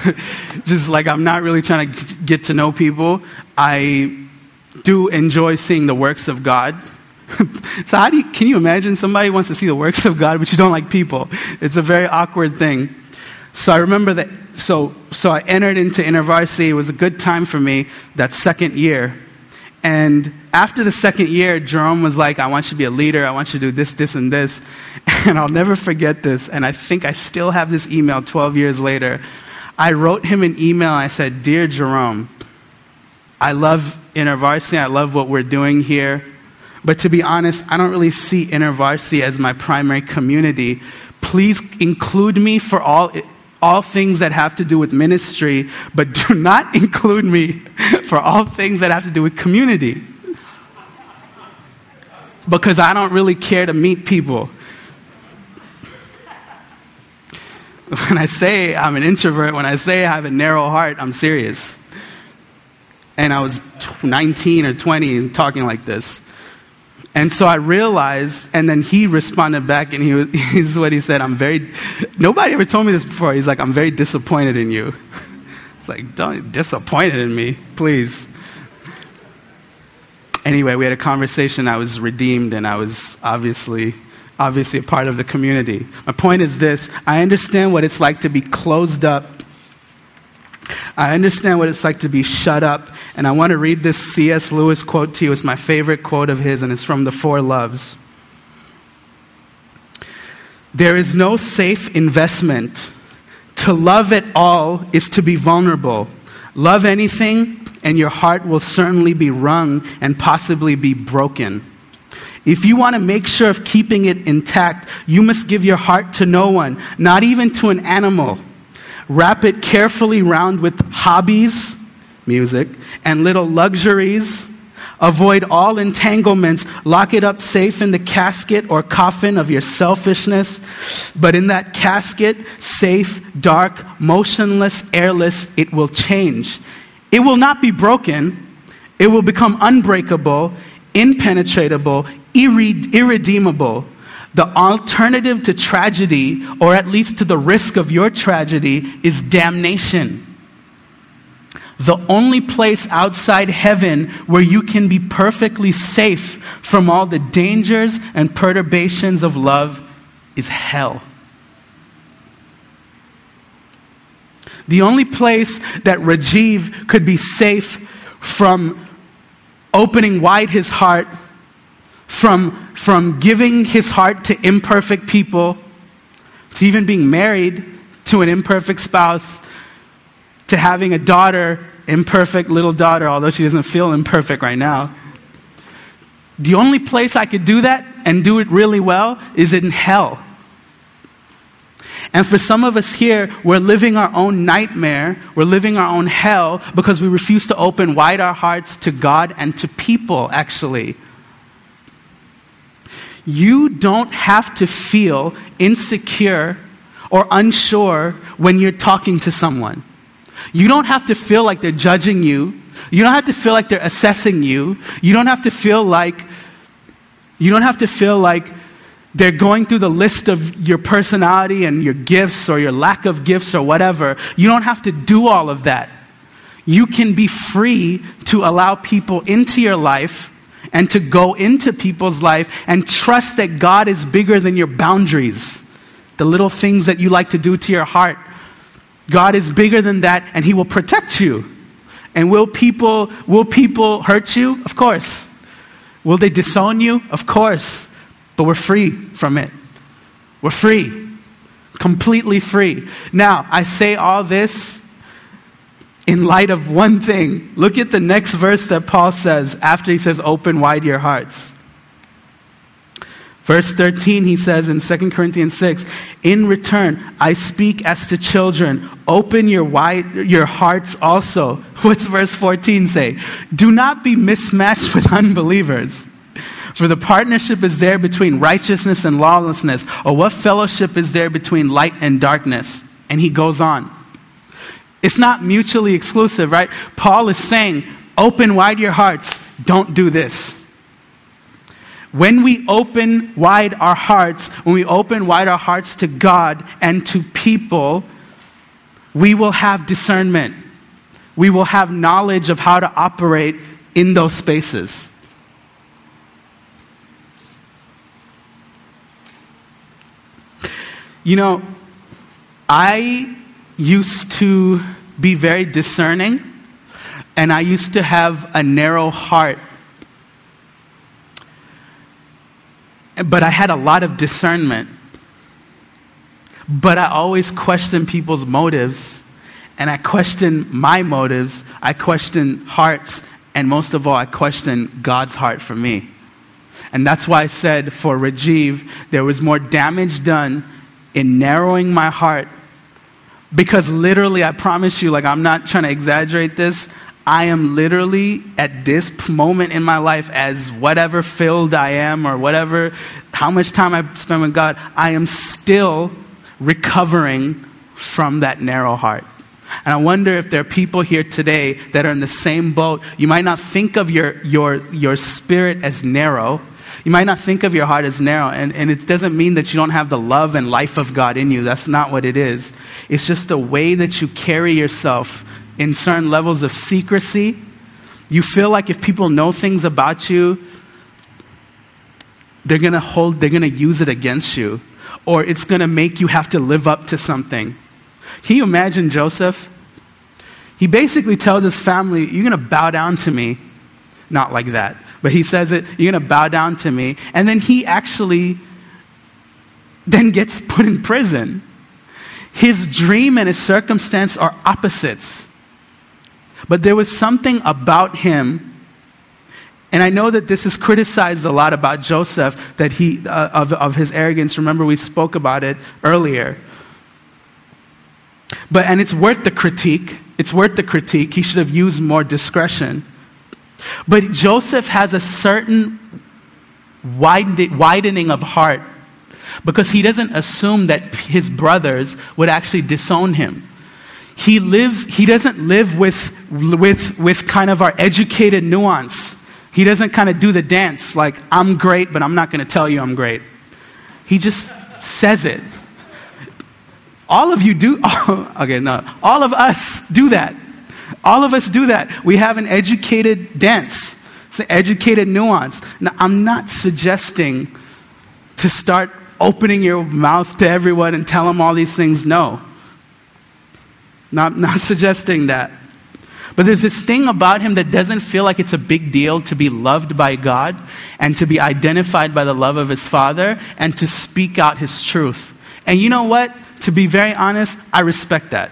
I'm not really trying to get to know people. I do enjoy seeing the works of God. So can you imagine somebody wants to see the works of God, but you don't like people? It's a very awkward thing. So I remember that, so I entered into InterVarsity. It was a good time for me, that second year. And after the second year, Jerome was like, I want you to be a leader. I want you to do this, this, and this. And I'll never forget this. And I think I still have this email 12 years later. I wrote him an email. I said, Dear Jerome, I love InterVarsity. I love what we're doing here. But to be honest, I don't really see InterVarsity as my primary community. Please include me for all things that have to do with ministry, but do not include me for all things that have to do with community. Because I don't really care to meet people. When I say I'm an introvert, when I say I have a narrow heart, I'm serious. And I was 19 or 20 and talking like this. And so I realized, and then he responded back, and this is what he said, nobody ever told me this before. He's like, I'm very disappointed in you. It's like, don't disappointed in me, please. Anyway, we had a conversation. I was redeemed, and I was obviously a part of the community. My point is this: I understand what it's like to be closed up. I understand what it's like to be shut up. And I want to read this C.S. Lewis quote to you. It's my favorite quote of his, and it's from The Four Loves. There is no safe investment. To love at all is to be vulnerable. Love anything, and your heart will certainly be wrung and possibly be broken. If you want to make sure of keeping it intact, you must give your heart to no one, not even to an animal. Wrap it carefully round with hobbies, music, and little luxuries. Avoid all entanglements. Lock it up safe in the casket or coffin of your selfishness. But in that casket, safe, dark, motionless, airless, it will change. It will not be broken. It will become unbreakable, impenetrable, irredeemable. The alternative to tragedy, or at least to the risk of your tragedy, is damnation. The only place outside heaven where you can be perfectly safe from all the dangers and perturbations of love is hell. The only place that Rajiv could be safe from opening wide his heart, from giving his heart to imperfect people, to even being married to an imperfect spouse, to having a daughter, imperfect little daughter, although she doesn't feel imperfect right now. The only place I could do that and do it really well is in hell. And for some of us here, we're living our own nightmare, we're living our own hell because we refuse to open wide our hearts to God and to people, actually. You don't have to feel insecure or unsure when you're talking to someone. You don't have to feel like they're judging you. You don't have to feel like they're assessing you. You don't have to feel like they're going through the list of your personality and your gifts or your lack of gifts or whatever. You don't have to do all of that. You can be free to allow people into your life and to go into people's life and trust that God is bigger than your boundaries, the little things that you like to do to your heart. God is bigger than that, and He will protect you. And will people hurt you? Of course. Will they disown you? Of course. But we're free from it. We're free. Completely free. Now, I say all this in light of one thing. Look at the next verse that Paul says after he says, open wide your hearts. Verse 13, he says in 2 Corinthians 6, in return, I speak as to children. Open your hearts also. What's verse 14 say? Do not be mismatched with unbelievers. For the partnership is there between righteousness and lawlessness. Or what fellowship is there between light and darkness? And he goes on. It's not mutually exclusive, right? Paul is saying, open wide your hearts. Don't do this. When we open wide our hearts, when we open wide our hearts to God and to people, we will have discernment. We will have knowledge of how to operate in those spaces. You know, I used to be very discerning, and I used to have a narrow heart. But I had a lot of discernment. But I always questioned people's motives. And I questioned my motives. I questioned hearts. And most of all, I questioned God's heart for me. And that's why I said for Rajiv, there was more damage done in narrowing my heart. Because literally, I promise you, I'm not trying to exaggerate this, I am literally at this moment in my life, as whatever filled I am or whatever, how much time I spend with God, I am still recovering from that narrow heart. And I wonder if there are people here today that are in the same boat. You might not think of your spirit as narrow. You might not think of your heart as narrow. And it doesn't mean that you don't have the love and life of God in you. That's not what it is. It's just the way that you carry yourself in certain levels of secrecy You feel like if people know things about you, they're going to use it against you. Or it's going to make you have to live up to something. Can you imagine Joseph? He basically tells his family, you're going to bow down to me. Not like that. But he says it, you're going to bow down to me. And then he actually then gets put in prison. His dream and his circumstance are opposites. But there was something about him, and I know that this is criticized a lot about Joseph, that he of his arrogance. Remember, we spoke about it earlier. And it's worth the critique. It's worth the critique. He should have used more discretion. But Joseph has a certain widening of heart, because he doesn't assume that his brothers would actually disown him. He doesn't live with kind of our educated nuance. He doesn't kind of do the dance like, I'm great, but I'm not going to tell you I'm great. He just says it. All of you do. Okay, no. All of us do that. All of us do that. We have an educated dance. It's an educated nuance. Now, I'm not suggesting to start opening your mouth to everyone and tell them all these things. No. Not suggesting that. But there's this thing about him that doesn't feel like it's a big deal to be loved by God and to be identified by the love of his Father and to speak out his truth. And you know what? To be very honest, I respect that.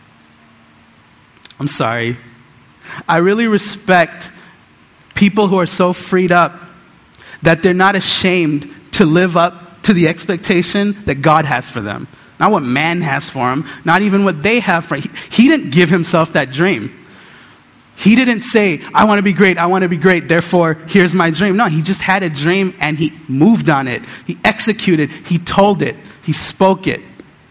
I'm sorry. I really respect people who are so freed up that they're not ashamed to live up to the expectation that God has for them. Not what man has for him, not even what they have for him. He didn't give himself that dream. He didn't say, I want to be great, therefore here's my dream. No, he just had a dream and he moved on it. He executed, he told it, he spoke it.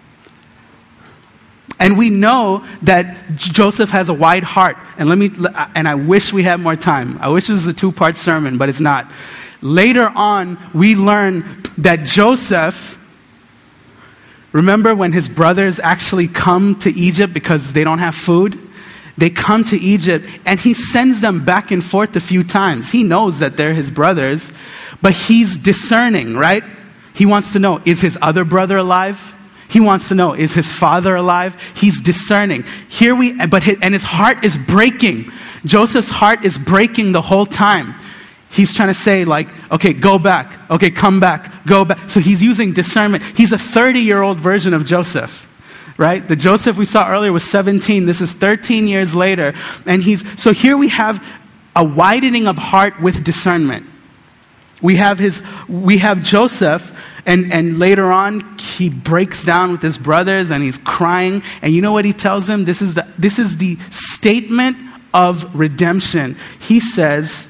And we know that Joseph has a wide heart. And I wish we had more time. I wish this was a 2-part sermon, but it's not. Later on, we learn that Joseph, remember when his brothers actually come to Egypt because they don't have food? They come to Egypt and he sends them back and forth a few times. He knows that they're his brothers, but he's discerning, right? He wants to know, is his other brother alive? He wants to know, is his father alive? He's discerning. And his heart is breaking. Joseph's heart is breaking the whole time. He's trying to say like, okay, go back. Okay, come back. Go back. So he's using discernment. He's a 30-year-old version of Joseph, right? The Joseph we saw earlier was 17. This is 13 years later. So here we have a widening of heart with discernment. We have Joseph, and later on he breaks down with his brothers and he's crying. And you know what he tells them? This is the statement of redemption. He says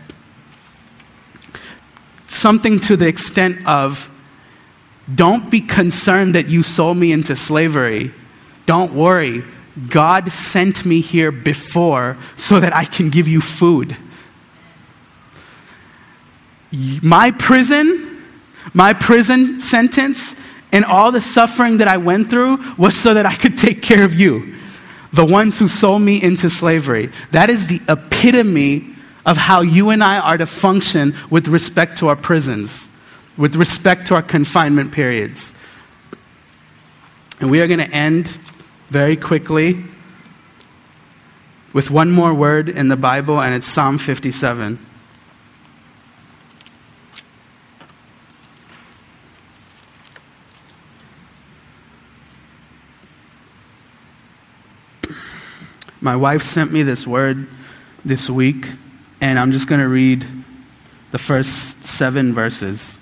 something to the extent of, don't be concerned that you sold me into slavery. Don't worry. God sent me here before so that I can give you food. My prison sentence and all the suffering that I went through was so that I could take care of you, the ones who sold me into slavery. That is the epitome of how you and I are to function with respect to our prisons, with respect to our confinement periods. And we are going to end very quickly with one more word in the Bible, and it's Psalm 57. My wife sent me this word this week, and I'm just going to read the first 7 verses.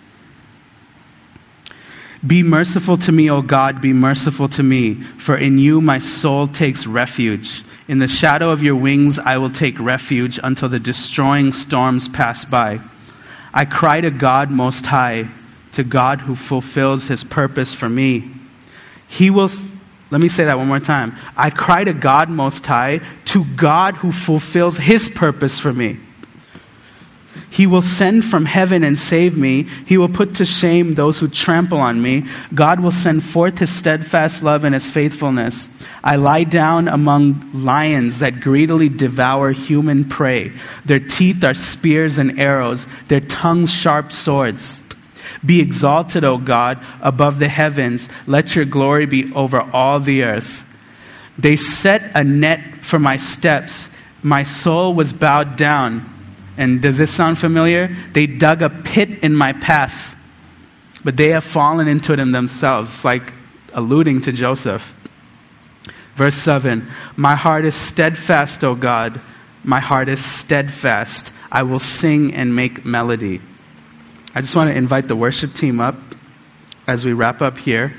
Be merciful to me, O God, be merciful to me, for in you my soul takes refuge. In the shadow of your wings I will take refuge until the destroying storms pass by. I cry to God Most High, to God who fulfills his purpose for me. Let me say that one more time. I cry to God Most High, to God who fulfills his purpose for me. He will send from heaven and save me. He will put to shame those who trample on me. God will send forth his steadfast love and his faithfulness. I lie down among lions that greedily devour human prey. Their teeth are spears and arrows, their tongues sharp swords. Be exalted, O God, above the heavens. Let your glory be over all the earth. They set a net for my steps. My soul was bowed down. And does this sound familiar? They dug a pit in my path, but they have fallen into it in themselves. It's like alluding to Joseph. Verse 7, my heart is steadfast, O God. My heart is steadfast. I will sing and make melody. I just want to invite the worship team up as we wrap up here.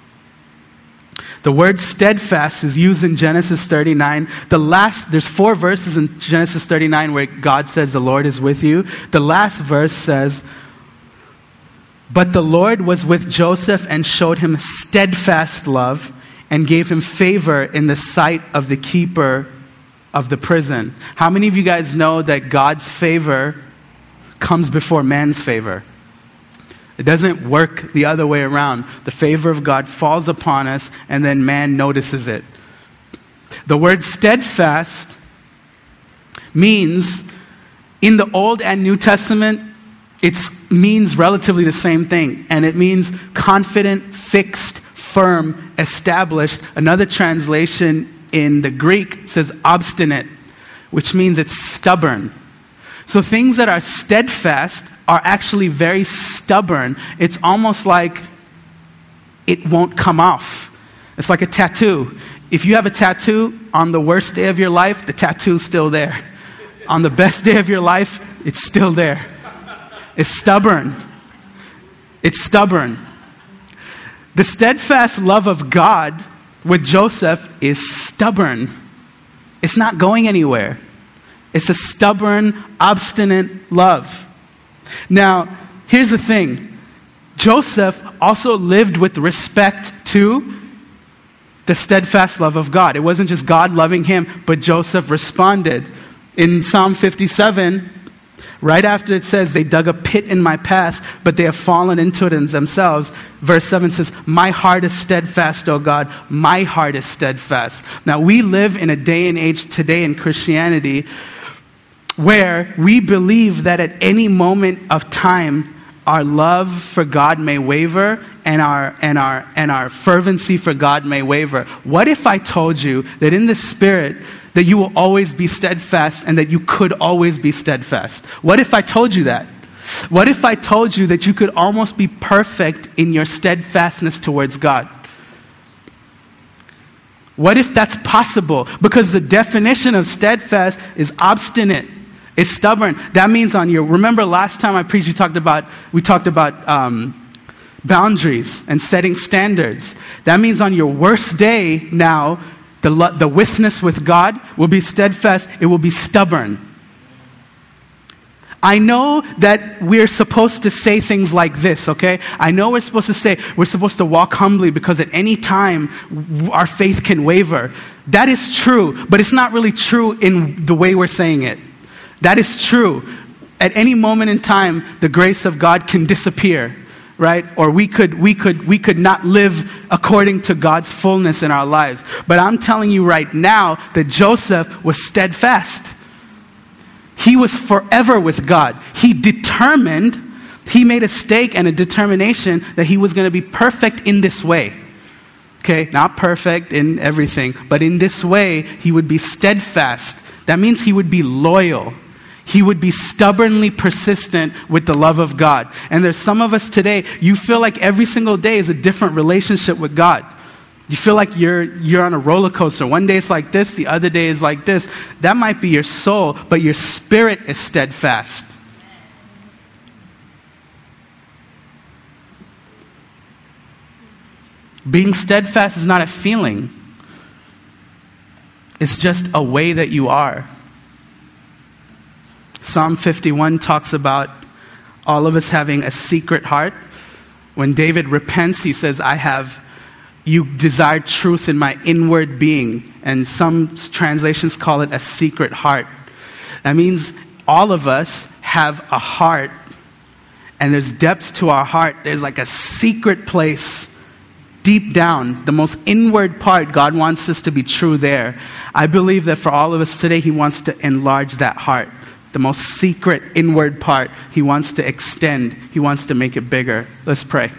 The word steadfast is used in Genesis 39. There's 4 verses in Genesis 39 where God says the Lord is with you. The last verse says, but the Lord was with Joseph and showed him steadfast love and gave him favor in the sight of the keeper of the prison. How many of you guys know that God's favor comes before man's favor? It doesn't work the other way around. The favor of God falls upon us and then man notices it. The word steadfast means, in the Old and New Testament, it means relatively the same thing. And it means confident, fixed, firm, established. Another translation in the Greek says obstinate, which means it's stubborn. So things that are steadfast are actually very stubborn. It's almost like it won't come off. It's like a tattoo. If you have a tattoo, on the worst day of your life, the tattoo's still there. On the best day of your life, it's still there. It's stubborn. It's stubborn. The steadfast love of God with Joseph is stubborn. It's not going anywhere. It's a stubborn, obstinate love. Now, here's the thing. Joseph also lived with respect to the steadfast love of God. It wasn't just God loving him, but Joseph responded. In Psalm 57, right after it says, they dug a pit in my path, but they have fallen into it in themselves. Verse 7 says, my heart is steadfast, O God. My heart is steadfast. Now, we live in a day and age today in Christianity where we believe that at any moment of time, our love for God may waver and our fervency for God may waver. What if I told you that in the Spirit that you will always be steadfast and that you could always be steadfast? What if I told you that? What if I told you that you could almost be perfect in your steadfastness towards God? What if that's possible? Because the definition of steadfast is obstinate. It's stubborn. That means remember last time I preached, we talked about boundaries and setting standards. That means on your worst day now, the witness with God will be steadfast. It will be stubborn. I know that we're supposed to say things like this, okay? I know we're supposed to walk humbly because at any time our faith can waver. That is true, but it's not really true in the way we're saying it. That is true. At any moment in time, the grace of God can disappear, right? Or we could not live according to God's fullness in our lives. But I'm telling you right now that Joseph was steadfast. He was forever with God. He made a stake and a determination that he was going to be perfect in this way. Okay, not perfect in everything, but in this way, he would be steadfast. That means he would be loyal. He would be stubbornly persistent with the love of God. And there's some of us today, you feel like every single day is a different relationship with God. You feel like you're on a roller coaster. One day it's like this, the other day is like this. That might be your soul, but your spirit is steadfast. Being steadfast is not a feeling. It's just a way that you are. Psalm 51 talks about all of us having a secret heart. When David repents, he says, you desire truth in my inward being. And some translations call it a secret heart. That means all of us have a heart, and there's depths to our heart. There's like a secret place deep down, the most inward part. God wants us to be true there. I believe that for all of us today, He wants to enlarge that heart. The most secret inward part, He wants to extend. He wants to make it bigger. Let's pray.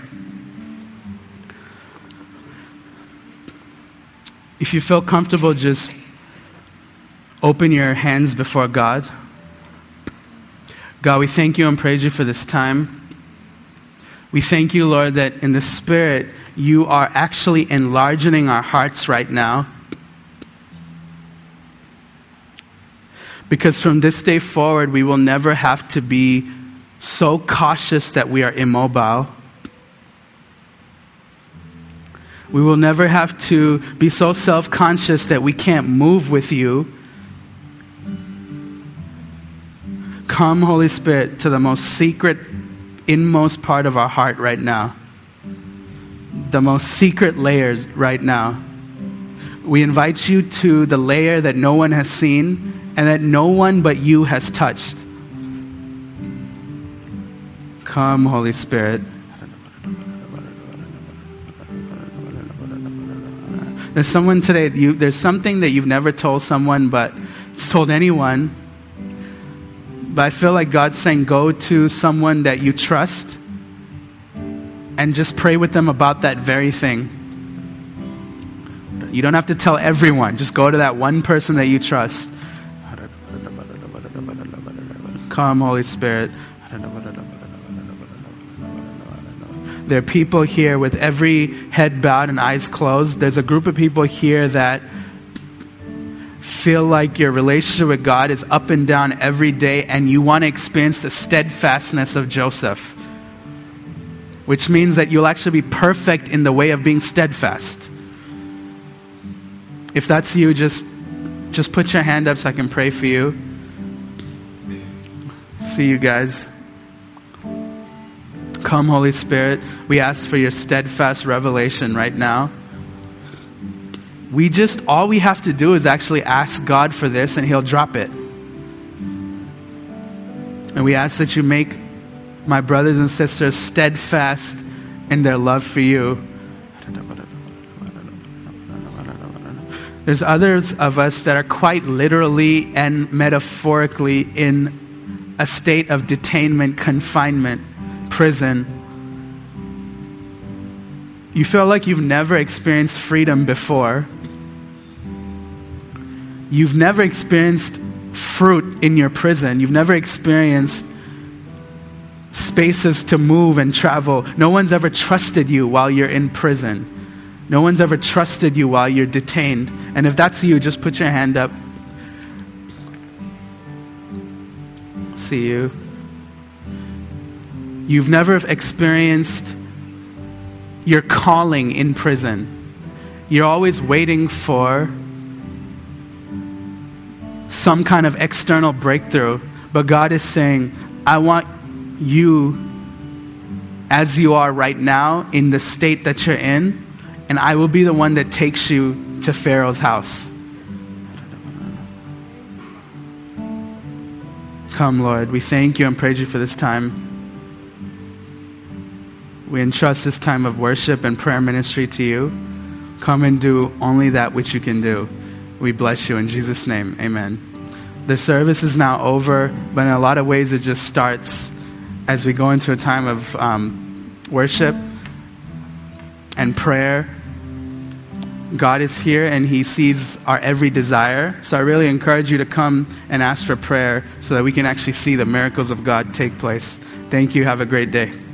If you feel comfortable, just open your hands before God. God, we thank You and praise You for this time. We thank You, Lord, that in the Spirit, You are actually enlarging our hearts right now. Because from this day forward, we will never have to be so cautious that we are immobile. We will never have to be so self-conscious that we can't move with You. Come, Holy Spirit, to the most secret, inmost part of our heart right now. The most secret layers right now. We invite You to the layer that no one has seen and that no one but You has touched. Come, Holy Spirit. There's someone today, there's something that you've never told someone, but it's told anyone. But I feel like God's saying, go to someone that you trust and just pray with them about that very thing. You don't have to tell everyone. Just go to that one person that you trust. Come, Holy Spirit. There are people here with every head bowed and eyes closed. There's a group of people here that feel like your relationship with God is up and down every day, and you want to experience the steadfastness of Joseph, which means that you'll actually be perfect in the way of being steadfast. If that's you, just put your hand up so I can pray for you. See you guys. Come, Holy Spirit. We ask for Your steadfast revelation right now. All we have to do is actually ask God for this, and He'll drop it. And we ask that You make my brothers and sisters steadfast in their love for You. There's others of us that are quite literally and metaphorically in a state of detainment, confinement, prison. You feel like you've never experienced freedom before. You've never experienced fruit in your prison. You've never experienced spaces to move and travel. No one's ever trusted you while you're in prison. No one's ever trusted you while you're detained. And if that's you, just put your hand up. See you. You've never experienced your calling in prison. You're always waiting for some kind of external breakthrough. But God is saying, I want you as you are right now in the state that you're in, and I will be the one that takes you to Pharaoh's house. Come, Lord. We thank You and praise You for this time. We entrust this time of worship and prayer ministry to You. Come and do only that which You can do. We bless You in Jesus' name. Amen. The service is now over, but in a lot of ways it just starts as we go into a time of worship and prayer. God is here and He sees our every desire. So I really encourage you to come and ask for prayer so that we can actually see the miracles of God take place. Thank you. Have a great day.